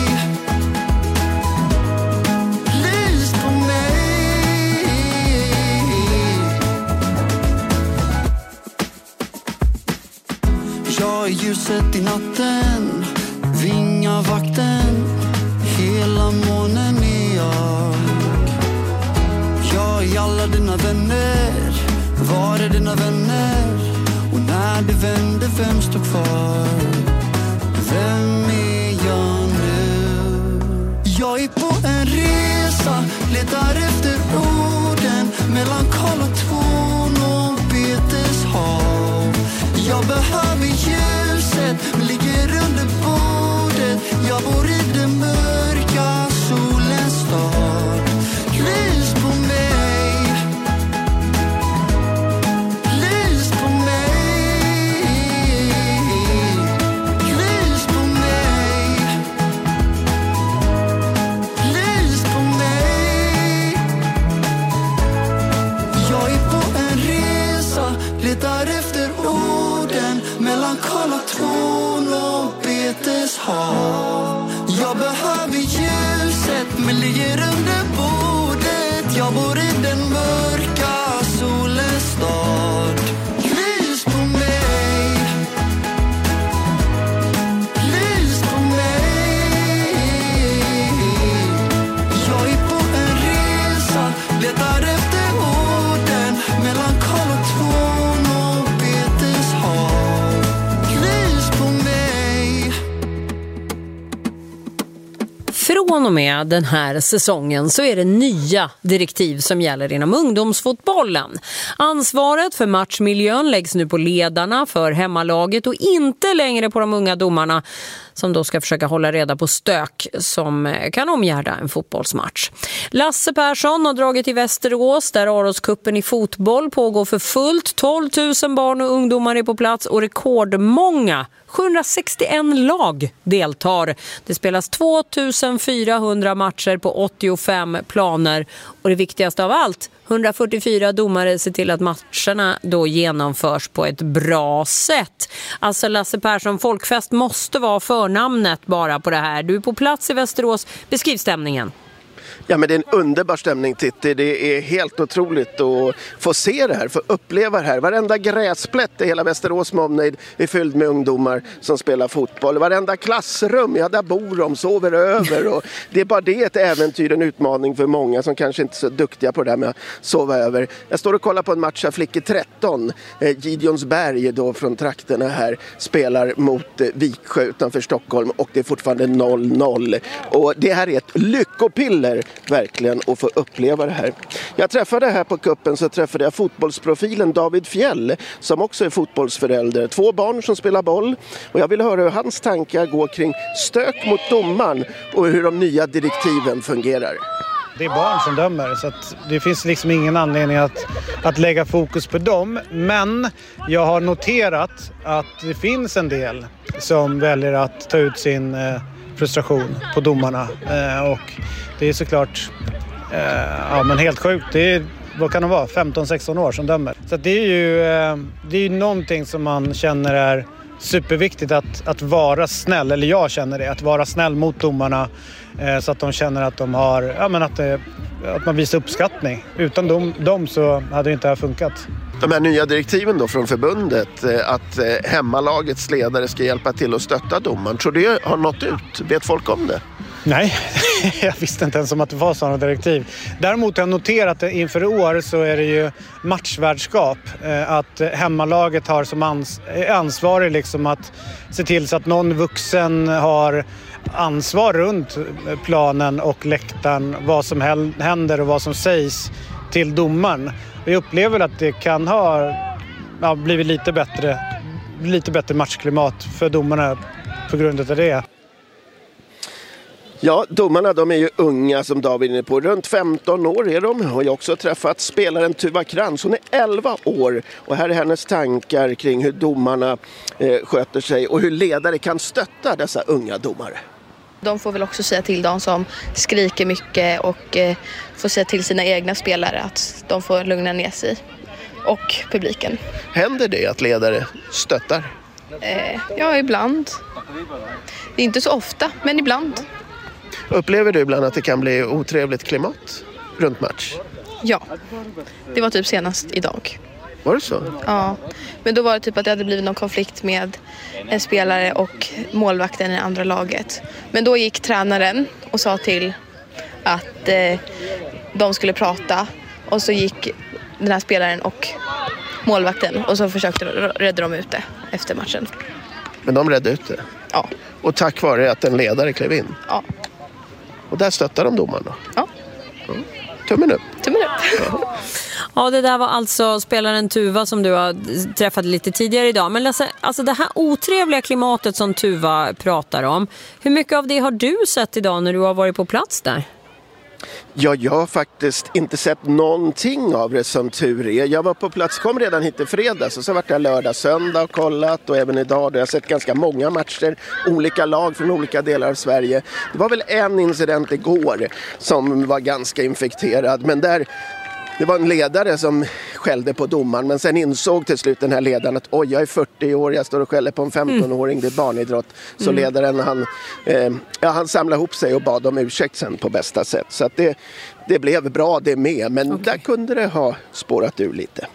lys på mig. Jag är ljuset i natten, vingavakten, hela månen är jag. Jag är alla dina vänner, var är dina vänner? Och när det vänder, vem står kvar? Vem är jag nu? Jag är på en resa, letar efter orden mellan Karlatorn och Beteshav. Jag behöver ljuset, men ligger under bordet. Jag bor i den mörka solens stad. Lys på mig, lys på mig, lys på mig, lys på mig. Jag är på en resa, letar efter orden mellan Karlatorn och Beteshav. Jag behöver ljuset, men ligger under bordet. Jag bor i den mörka solens stad. Lys på mig, lys på mig. Jag är på en resa, letar efter orden mellan Karlatorn och Beteshav. Lys på mig. Från och med den här säsongen så är det nya direktiv som gäller inom ungdomsfotbollen. Ansvaret för matchmiljön läggs nu på ledarna för hemmalaget och inte längre på de unga domarna som då ska försöka hålla reda på stök som kan omgärda en fotbollsmatch. Lasse Persson har dragit till Västerås där Aroscupen i fotboll pågår för fullt. 12 000 barn och ungdomar är på plats och rekordmånga 761 lag deltar. Det spelas 2400 400 matcher på 85 planer. Och det viktigaste av allt, 144 domare ser till att matcherna då genomförs på ett bra sätt. Alltså Lasse Persson, folkfest måste vara förnamnet bara på det här. Du är på plats i Västerås. Beskriv stämningen. Ja, men det är en underbar stämning, Titti. Det är helt otroligt att få se det här, få uppleva det här. Varenda gräsplätt i hela Västerås med omnejd är fylld med ungdomar som spelar fotboll. Varenda klassrum, ja, där bor de, sover över. Och det är bara det ett äventyr, en utmaning för många som kanske inte är så duktiga på det där med att sova över. Jag står och kollar på en match av Flickor 13. Gideonsberg då från trakterna här spelar mot Viksjö utanför Stockholm och det är fortfarande 0-0. Och det här är ett lyckopiller verkligen att få uppleva det här. Jag träffade här på kuppen så träffade jag fotbollsprofilen David Fjell som också är fotbollsförälder. 2 barn som spelar boll och jag vill höra hur hans tankar går kring stök mot domaren och hur de nya direktiven fungerar. Det är barn som dömer så att det finns liksom ingen anledning att lägga fokus på dem. Men jag har noterat att det finns en del som väljer att ta ut sin frustration på domarna. Och det är såklart men helt sjukt. Det är, vad kan det vara, 15-16 år som dömer. Så att det är ju någonting som man känner är superviktigt att vara snäll, eller jag känner det, att vara snäll mot domarna så att de känner att de har, att man visar uppskattning. Utan dem så hade det inte här funkat. De här nya direktiven då från förbundet att hemmalagets ledare ska hjälpa till att stötta domaren. Tror du det har nått ut? Vet folk om det? Nej, jag visste inte ens om att det var sådana direktiv. Däremot har jag noterat att inför år så är det ju matchvärdskap. Att hemmalaget har som ansvarig liksom att se till så att någon vuxen har ansvar runt planen och läktaren, vad som händer och vad som sägs till domaren. Vi upplever att det kan ha blivit lite bättre matchklimat för domarna på grund av det. Ja, domarna de är ju unga som David är inne på. Runt 15 år är de. Och jag har också träffat spelaren Tuva Krantz. Hon är 11 år. Och här är hennes tankar kring hur domarna sköter sig och hur ledare kan stötta dessa unga domare. De får väl också säga till de som skriker mycket och får säga till sina egna spelare att de får lugna ner sig. Och publiken. Händer det att ledare stöttar? Ja, ibland. Det är inte så ofta, men ibland. Upplever du ibland att det kan bli otrevligt klimat runt match? Ja, det var typ senast idag. Var det så? Ja, men då var det typ att det hade blivit någon konflikt med en spelare och målvakten i andra laget. Men då gick tränaren och sa till att de skulle prata och så gick den här spelaren och målvakten och så försökte rädda dem ut det efter matchen. Men de räddade ut det? Ja. Och tack vare att en ledare klev in? Ja. Och där stöttar de domarna? Ja. Tummen upp. Tummen upp. Ja, det där var alltså spelaren Tuva som du har träffat lite tidigare idag. Men Lasse, alltså det här otrevliga klimatet som Tuva pratar om, hur mycket av det har du sett idag när du har varit på plats där? Ja, jag har faktiskt inte sett någonting av det som tur är. Jag var på plats, kom redan hit i fredags och så var jag lördag, söndag och kollat och även idag då jag har sett ganska många matcher, olika lag från olika delar av Sverige. Det var väl en incident igår som var ganska infekterad, men det var en ledare som skällde på domaren, men sen insåg till slut den här ledaren att oj, jag är 40 år, jag står och skäller på en 15-åring, det är barnidrott. Så ledaren han samlade ihop sig och bad om ursäkt sen på bästa sätt. Så att det blev bra det med, men där kunde det ha spårat ur lite.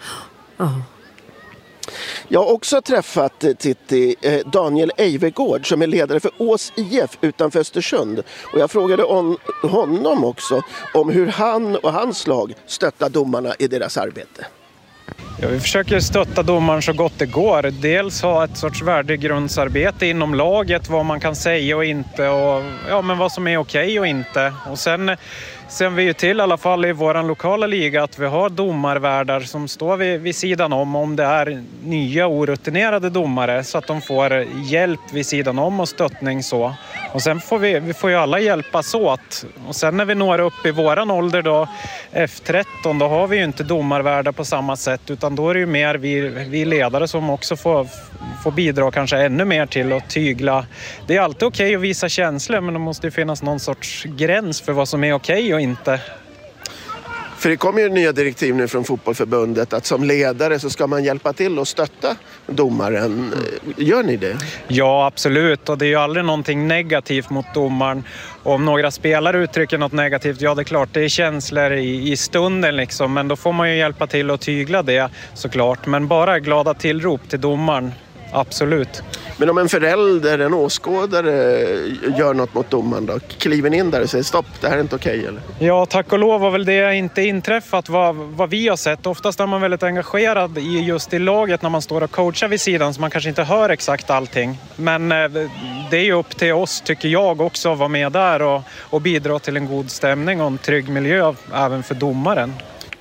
Jag har också träffat Daniel Eivegård som är ledare för Ås IF utanför Östersund. Och jag frågade honom också om hur han och hans lag stöttar domarna i deras arbete. Ja, vi försöker stötta domaren så gott det går. Dels ha ett sorts värdegrundsarbete inom laget, vad man kan säga och inte och men vad som är okej och inte. Och sen ser vi ju till i alla fall i vår lokala liga att vi har domarvärdar som står vid sidan om det är nya orutinerade domare, så att de får hjälp vid sidan om och stöttning så. Och sen får vi får ju alla hjälpas åt. Och sen när vi når upp i våran ålder då, F13, då har vi ju inte domarvärdar på samma sätt, utan då är det ju mer vi ledare som också får bidra kanske ännu mer till att tygla. Det är alltid okej att visa känslor, men det måste ju finnas någon sorts gräns för vad som är okej och inte. För det kommer ju nya direktiv nu från fotbollförbundet att som ledare så ska man hjälpa till och stötta domaren. Gör ni det? Ja, absolut. Och det är ju aldrig någonting negativt mot domaren. Om några spelare uttrycker något negativt, ja det är klart, det är känslor i stunden liksom. Men då får man ju hjälpa till att tygla det såklart. Men bara glada tillrop till domaren, absolut. Men om en förälder, en åskådare gör något mot domaren då? Kliver ni in där och säger stopp, det här är inte okej eller? Ja, tack och lov har väl det inte inträffat vad vi har sett. Oftast är man väldigt engagerad just i laget när man står och coachar vid sidan, så man kanske inte hör exakt allting. Men det är ju upp till oss, tycker jag, också att vara med där och bidra till en god stämning och en trygg miljö även för domaren.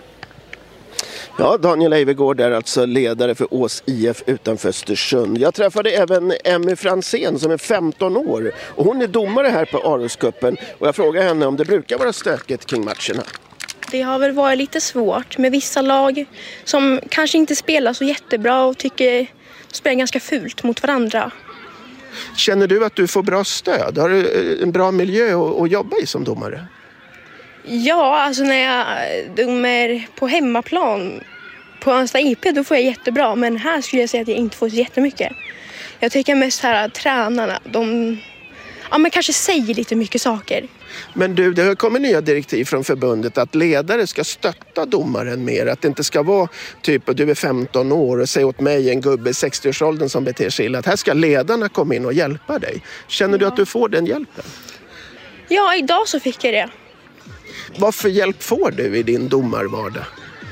Ja, Daniel Eivegård är alltså ledare för Ås IF utanför Östersund. Jag träffade även Emmy Fransén som är 15 år och hon är domare här på Aroscupen. Och jag frågade henne om det brukar vara stökigt kring matcherna. Det har väl varit lite svårt med vissa lag som kanske inte spelar så jättebra och tycker spelar ganska fult mot varandra. Känner du att du får bra stöd? Har du en bra miljö att jobba i som domare? Ja, alltså när jag dömer på hemmaplan på Ansta IP då får jag jättebra, men här skulle jag säga att jag inte får så jättemycket. Jag tycker mest här att tränarna, men kanske säger lite mycket saker. Men du, det har kommit nya direktiv från förbundet att ledare ska stötta domaren mer. Att det inte ska vara typ att du är 15 år och säg åt mig, en gubbe i 60-årsåldern som beter sig illa, att här ska ledarna komma in och hjälpa dig. Känner du att du får den hjälpen? Ja, idag så fick jag det. Vad för hjälp får du i din domarvardag?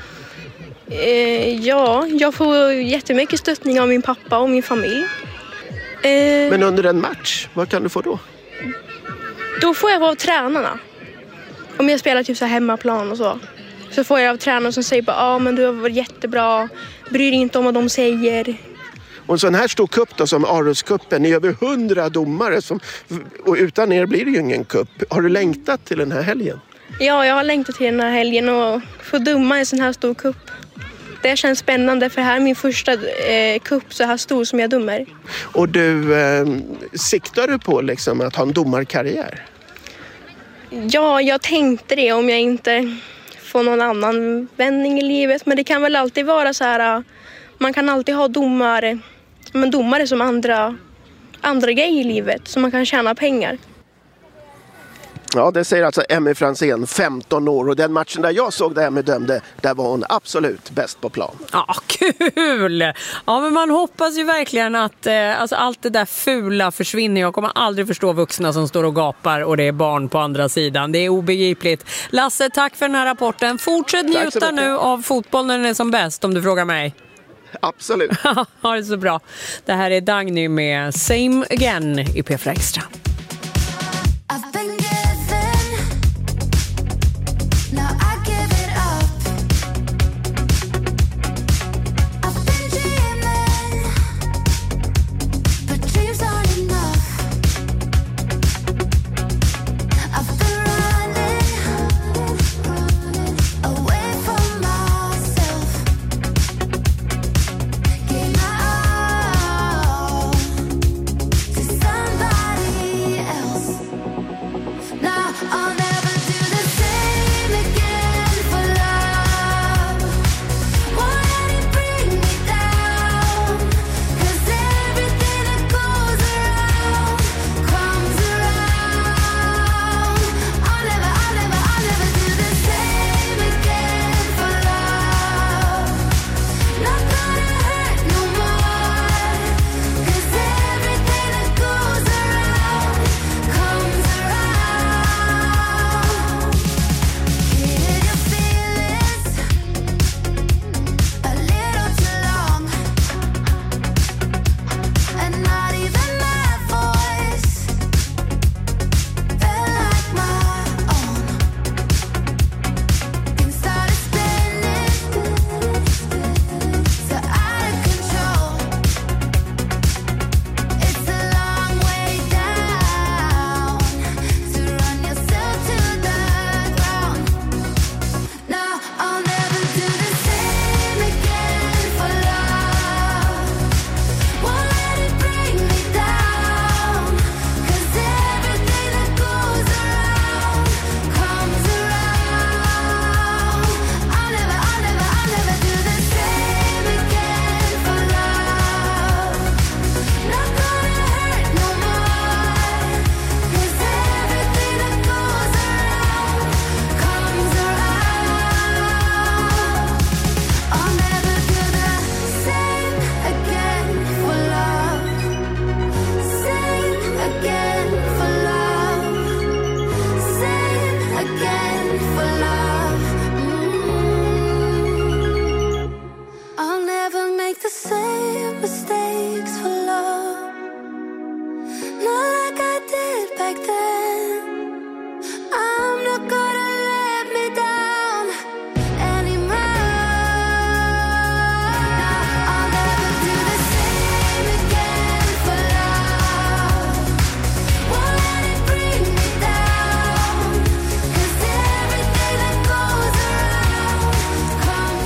Ja, jag får jättemycket stöttning av min pappa och min familj. Men under en match, vad kan du få då? Då får jag vara av tränarna. Om jag spelar typ så här hemmaplan och så får jag av tränarna som säger bara, men du har varit jättebra, bryr dig inte om vad de säger. Och en sån här stor kupp då, som Aroscupen, är över 100 domare och utan er blir det ju ingen kupp. Har du längtat till den här helgen? Ja, jag har längtat till den här helgen och få döma en sån här stor kupp. Det känns spännande, för här är min första kupp så här stor som jag dömer. Och du, siktar du på liksom att ha en domarkarriär? Ja, jag tänkte det om jag inte får någon annan vändning i livet. Men det kan väl alltid vara så här, man kan alltid ha domare som andra grejer i livet, så man kan tjäna pengar. Ja, det säger alltså Emmy Fransén, 15 år. Och den matchen där jag såg där Emmy dömde, där var hon absolut bäst på plan. Ja, kul! Ja, men man hoppas ju verkligen att allt det där fula försvinner. Jag kommer aldrig förstå vuxna som står och gapar och det är barn på andra sidan. Det är obegripligt. Lasse, tack för den här rapporten. Fortsätt njuta nu av fotboll när den är som bäst, om du frågar mig. Absolut. Ha det så bra. Det här är Dagny med Same Again i P4 Extra.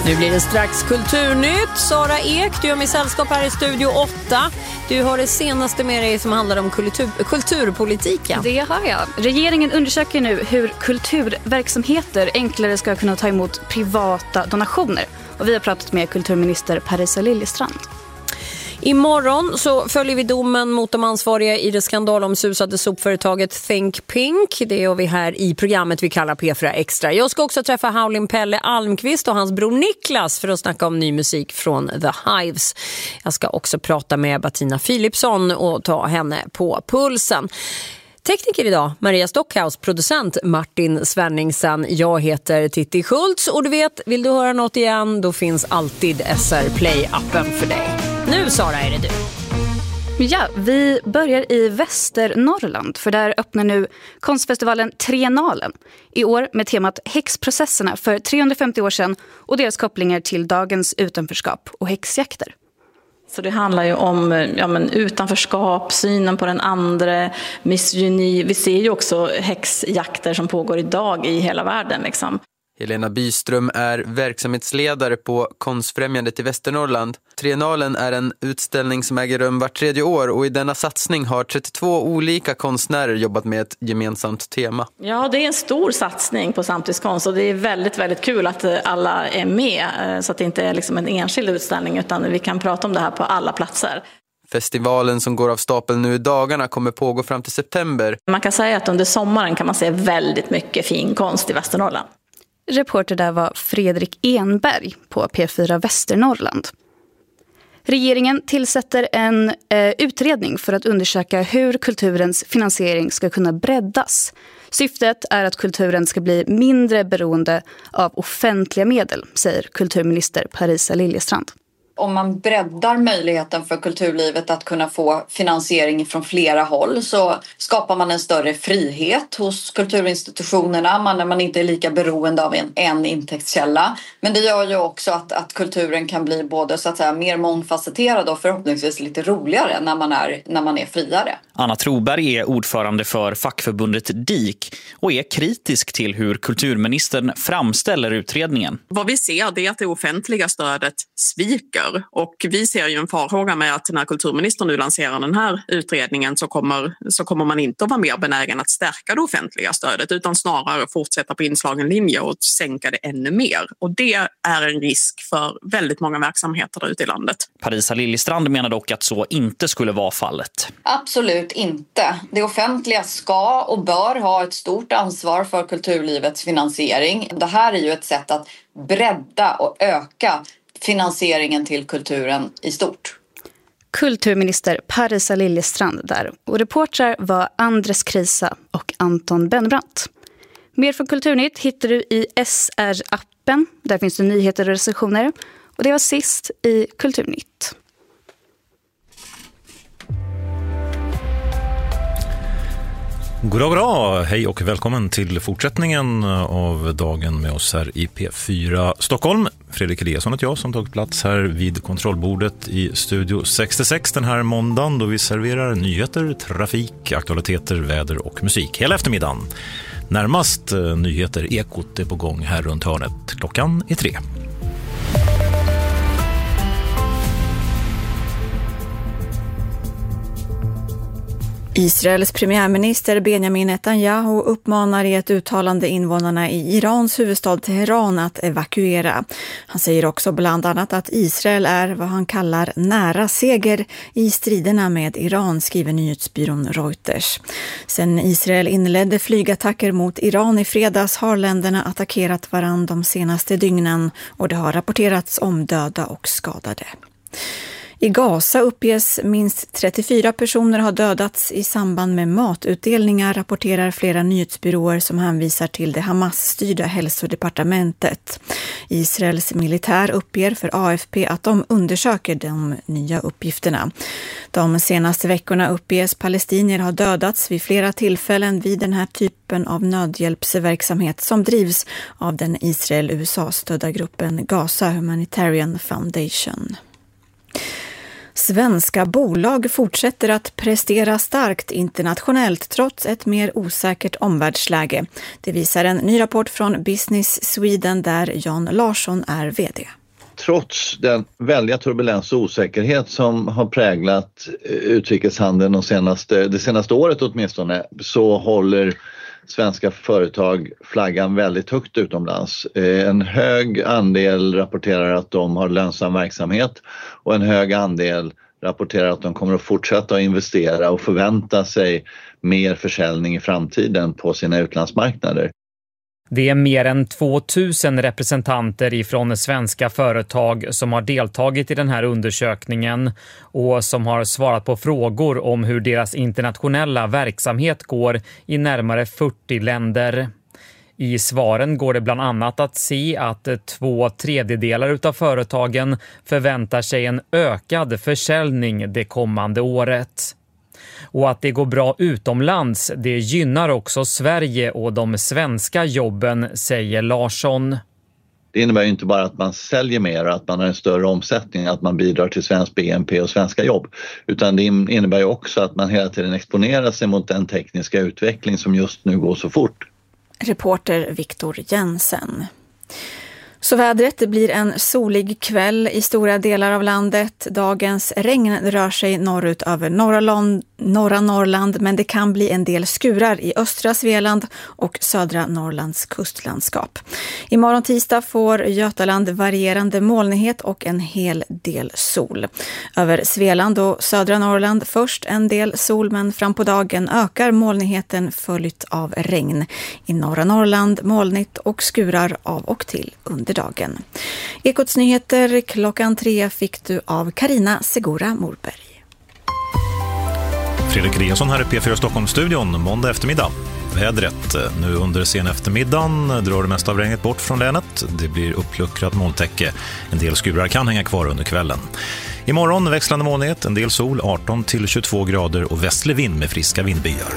Nu blir det strax Kulturnytt. Sara Ek, du är med sällskap här i Studio 8. Du har det senaste med dig som handlar om kulturpolitiken. Det har jag. Regeringen undersöker nu hur kulturverksamheter enklare ska kunna ta emot privata donationer. Och vi har pratat med kulturminister Parisa Liljestrand. Imorgon så följer vi domen mot de ansvariga i det skandalomsusade sopföretaget Think Pink. Det gör vi här i programmet vi kallar P4 Extra. Jag ska också träffa Howlin' Pelle Almqvist och hans bror Niklas för att snacka om ny musik från The Hives. Jag ska också prata med Bettina Philipsson och ta henne på pulsen. Tekniker idag, Maria Stockhaus, producent Martin Svenningsen. Jag heter Titti Schultz och du vet, vill du höra något igen, då finns alltid SR Play-appen för dig. Nu, Sara, är det du. Ja, vi börjar i Västernorrland, för där öppnar nu konstfestivalen Triennalen. I år med temat häxprocesserna för 350 år sedan och deras kopplingar till dagens utanförskap och häxjakter. Så det handlar ju om utanförskap, synen på den andra, misogyni. Vi ser ju också häxjakter som pågår idag i hela världen liksom. Helena Byström är verksamhetsledare på Konstfrämjandet i Västernorrland. Triennalen är en utställning som äger rum vart 3:e år och i denna satsning har 32 olika konstnärer jobbat med ett gemensamt tema. Ja, det är en stor satsning på samtidskonst och det är väldigt, väldigt kul att alla är med så att det inte är liksom en enskild utställning utan vi kan prata om det här på alla platser. Festivalen som går av stapeln nu i dagarna kommer pågå fram till september. Man kan säga att under sommaren kan man se väldigt mycket fin konst i Västernorrland. Reporter där var Fredrik Enberg på P4 Västernorrland. Regeringen tillsätter en utredning för att undersöka hur kulturens finansiering ska kunna breddas. Syftet är att kulturen ska bli mindre beroende av offentliga medel, säger kulturminister Parisa Liljestrand. Om man breddar möjligheten för kulturlivet att kunna få finansiering från flera håll så skapar man en större frihet hos kulturinstitutionerna. Man inte är lika beroende av en intäktskälla. Men det gör ju också att kulturen kan bli både så att säga mer mångfacetterad och förhoppningsvis lite roligare när man är friare. Anna Troberg är ordförande för fackförbundet DIK och är kritisk till hur kulturministern framställer utredningen. Vad vi ser är att det offentliga stödet sviker. Och vi ser ju en farhåga med att när kulturministern nu lanserar den här utredningen så kommer man inte att vara mer benägen att stärka det offentliga stödet utan snarare fortsätta på inslagen linje och sänka det ännu mer. Och det är en risk för väldigt många verksamheter där ute i landet. Parisa Liljestrand menar dock att så inte skulle vara fallet. Absolut inte. Det offentliga ska och bör ha ett stort ansvar för kulturlivets finansiering. Det här är ju ett sätt att bredda och öka finansieringen till kulturen i stort. Kulturminister Parisa Liljestrand där. Och reportrar var Andres Krisa och Anton Benbrandt. Mer från Kulturnytt hittar du i SR-appen. Där finns det nyheter och recensioner. Och det var sist i Kulturnytt. Goddag, hej och välkommen till fortsättningen av dagen med oss här i P4 Stockholm. Fredrik Eliasson och jag som tagit plats här vid kontrollbordet i Studio 66 den här måndagen då vi serverar nyheter, trafik, aktualiteter, väder och musik hela eftermiddagen. Närmast nyheter, Ekot är på gång här runt hörnet. Klockan är 3. Israels premiärminister Benjamin Netanyahu uppmanar i ett uttalande invånarna i Irans huvudstad Teheran att evakuera. Han säger också bland annat att Israel är vad han kallar nära seger i striderna med Iran, skriver nyhetsbyrån Reuters. Sen Israel inledde flygattacker mot Iran i fredags har länderna attackerat varandra de senaste dygnen och det har rapporterats om döda och skadade. I Gaza uppges minst 34 personer har dödats i samband med matutdelningar, rapporterar flera nyhetsbyråer som hänvisar till det Hamas-styrda hälsodepartementet. Israels militär uppger för AFP att de undersöker de nya uppgifterna. De senaste veckorna uppges palestinier ha dödats vid flera tillfällen vid den här typen av nödhjälpsverksamhet som drivs av den Israel-USA-stödda gruppen Gaza Humanitarian Foundation. Svenska bolag fortsätter att prestera starkt internationellt trots ett mer osäkert omvärldsläge. Det visar en ny rapport från Business Sweden där Jan Larsson är vd. Trots den väldiga turbulens och osäkerhet som har präglat utrikeshandeln det senaste året åtminstone, så håller svenska företag flaggan väldigt högt utomlands. En hög andel rapporterar att de har lönsam verksamhet och en hög andel rapporterar att de kommer att fortsätta att investera och förvänta sig mer försäljning i framtiden på sina utlandsmarknader. Det är mer än 2000 representanter ifrån svenska företag som har deltagit i den här undersökningen och som har svarat på frågor om hur deras internationella verksamhet går i närmare 40 länder. I svaren går det bland annat att se att 2/3 utav företagen förväntar sig en ökad försäljning det kommande året. Och att det går bra utomlands, det gynnar också Sverige och de svenska jobben, säger Larsson. Det innebär ju inte bara att man säljer mer och att man har en större omsättning, att man bidrar till svensk BNP och svenska jobb. Utan det innebär ju också att man hela tiden exponerar sig mot den tekniska utveckling som just nu går så fort. Reporter Viktor Jensen. Så vädret, det blir en solig kväll i stora delar av landet. Dagens regn rör sig norrut över norra Norrland, men det kan bli en del skurar i östra Svealand och södra Norrlands kustlandskap. Imorgon tisdag får Götaland varierande molnighet och en hel del sol. Över Svealand och södra Norrland först en del sol, men fram på dagen ökar molnigheten följt av regn. I norra Norrland molnigt och skurar av och till under dagen. Ekots nyheter klockan 3 fick du av Karina Segura Morberg. Fredrik Eliasson här i P4 Stockholmsstudion måndag eftermiddag. Vädret. Nu under sen eftermiddagen drar det mesta av regnet bort från länet. Det blir uppluckrat molntäcke. En del skurar kan hänga kvar under kvällen. Imorgon växlande molnighet, en del sol, 18-22 grader och västlig vind med friska vindbyar.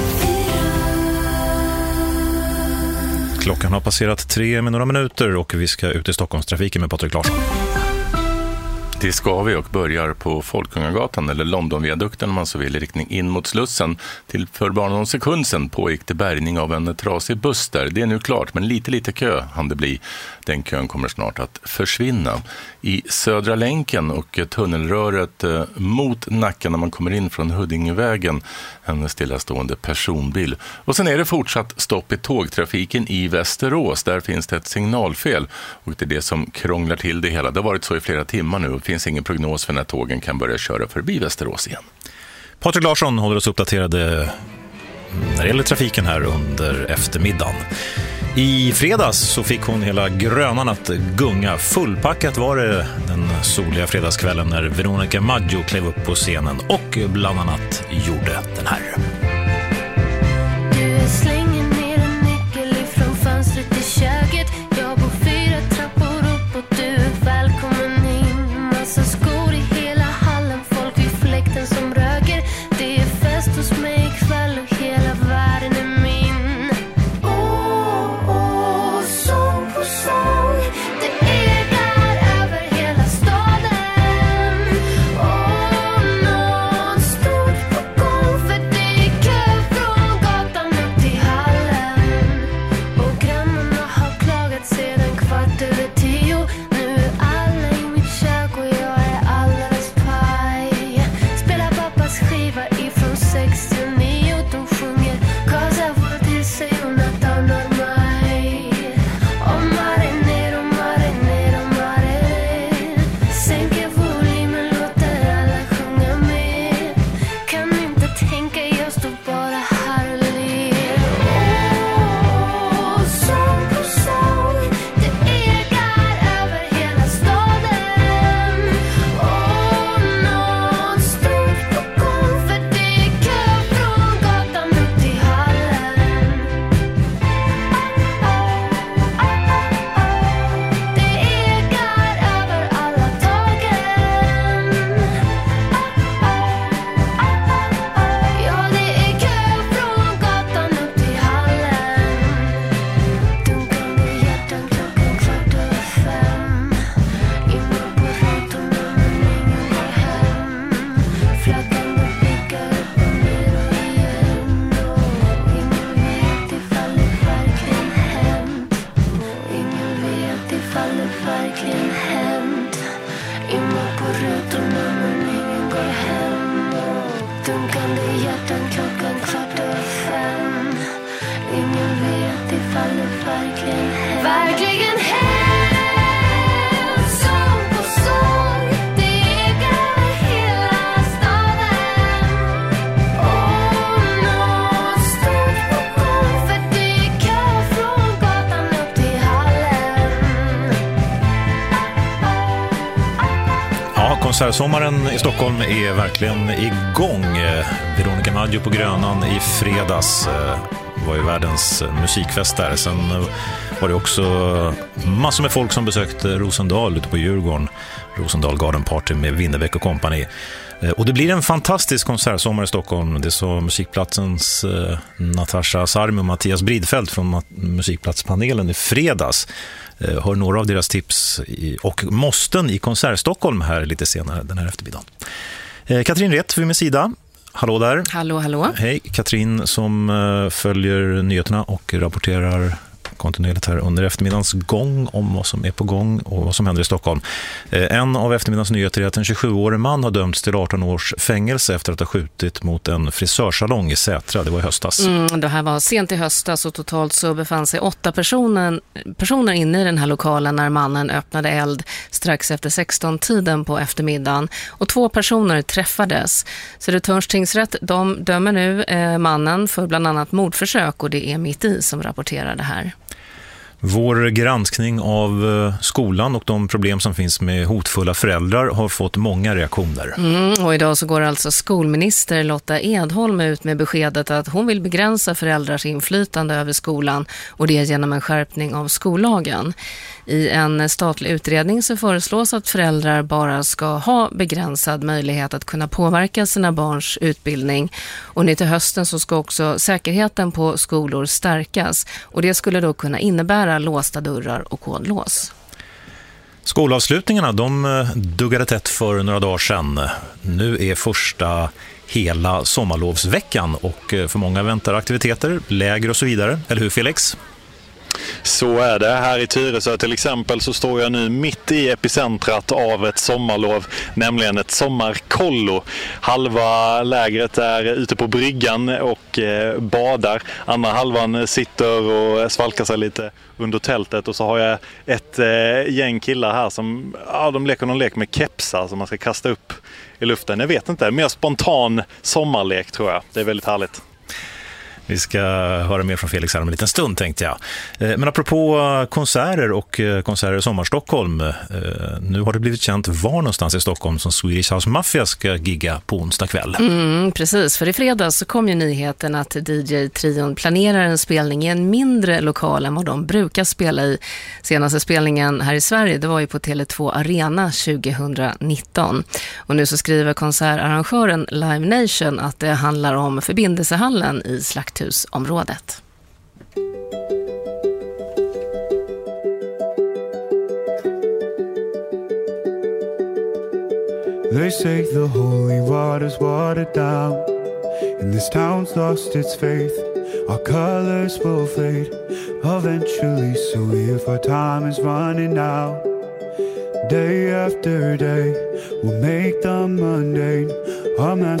Klockan har passerat 3 med några minuter och vi ska ut i Stockholmstrafiken med Patrik Larsson. Det ska vi och börjar på Folkungagatan eller Londonviadukten om man så vill i riktning in mot Slussen. Till för bara någon sekund sedan pågick det bärgning av en trasig buss där. Det är nu klart, men lite kö hann det bli. Den kön kommer snart att försvinna. I Södra länken och tunnelröret mot Nacka när man kommer in från Huddingevägen, en stillastående personbil. Och sen är det fortsatt stopp i tågtrafiken i Västerås. Där finns det ett signalfel och det är det som krånglar till det hela. Det har varit så i flera timmar nu och det finns ingen prognos för när tågen kan börja köra förbi Västerås igen. Patrik Larsson håller oss uppdaterade när det gäller trafiken här under eftermiddagen. I fredags så fick hon hela Grönan att gunga. Fullpackat var det den soliga fredagskvällen när Veronica Maggio klev upp på scenen och bland annat gjorde den här. Du slänger ner en nyckel ifrån fönstret i köket. Jag bor 4 trappor upp och du är välkommen in. Massa skor i hela hallen, folk vid fläkten som röker. Det är fest hos mig ikväll och hela världen är min. Sång på sång, det är där över hela staden. Något stort på gång, för det är slagande hjärtan klockan 4:15. Ingen vet ifall det verkligen händer. Verkligen händer. Sång på sång, det ekar över hela staden. Och något stort på gång, för det är kö från gatan upp till hallen. Ja, konsertsommaren i Stockholm är verkligen igång. Veronica Maggio på Grönan i fredags var ju världens musikfest där. Sen var det också massor med folk som besökte Rosendal ute på Djurgården. Rosendal Garden Party med Winnerbäck och kompani. Och det blir en fantastisk konsertsommar i Stockholm. Det sa Musikplatsens Natasha Sarmi och Mattias Bridfeldt från Musikplatspanelen i fredags. Hör några av deras tips och måsten i Konsert Stockholm här lite senare den här eftermiddagen. Katrin Rett vid min sida. Hallå där. Hallå, hallå. Hej, Katrin som följer nyheterna och rapporterar kontinuerligt här under eftermiddagens gång om vad som är på gång och vad som händer i Stockholm. En av eftermiddagens nyheter är att en 27-årig man har dömts till 18 års fängelse efter att ha skjutit mot en frisörsalong i Sätra. Det var i höstas. Det här var sent i höstas och totalt så befann sig 8 personer inne i den här lokalen när mannen öppnade eld strax efter 16-tiden på eftermiddagen. Och 2 personer träffades. Södertörns tingsrätt, de dömer nu mannen för bland annat mordförsök, och det är Mitt i som rapporterar det här. Vår granskning av skolan och de problem som finns med hotfulla föräldrar har fått många reaktioner. Och idag så går alltså skolminister Lotta Edholm ut med beskedet att hon vill begränsa föräldrars inflytande över skolan, och det genom en skärpning av skollagen. I en statlig utredning så föreslås att föräldrar bara ska ha begränsad möjlighet att kunna påverka sina barns utbildning. Och nu till hösten så ska också säkerheten på skolor stärkas, och det skulle då kunna innebära låsta dörrar och kodlås. Skolavslutningarna, de duggade tätt för några dagar sedan. Nu är första hela sommarlovsveckan och för många väntar aktiviteter, läger och så vidare. Eller hur, Felix? Så är det. Här i Tyresö till exempel så står jag nu mitt i epicentrat av ett sommarlov, nämligen ett sommarkollo. Halva lägret är ute på bryggan och badar. Andra halvan sitter och svalkar sig lite under tältet, och så har jag ett gäng killar här som de leker någon lek med kepsar som man ska kasta upp i luften. Jag vet inte, mer spontan sommarlek tror jag. Det är väldigt härligt. Vi ska höra mer från Felix här om en liten stund, tänkte jag. Men apropå konserter och konserter i Sommarstockholm. Nu har det blivit känt var någonstans i Stockholm som Swedish House Mafia ska gigga på onsdag kväll. Precis, för i fredags så kom ju nyheten att DJ-trion planerar en spelning i en mindre lokal än vad de brukar spela i. Senaste spelningen här i Sverige, det var ju på Tele2 Arena 2019. Och nu så skriver konsertarrangören Live Nation att det handlar om förbindelsehallen i Slakthusområdet. They say the holy water's watered down, and this town's lost its faith. Our colors will fade eventually, so if our time is running out, day after day we'll make them mundane. Amen.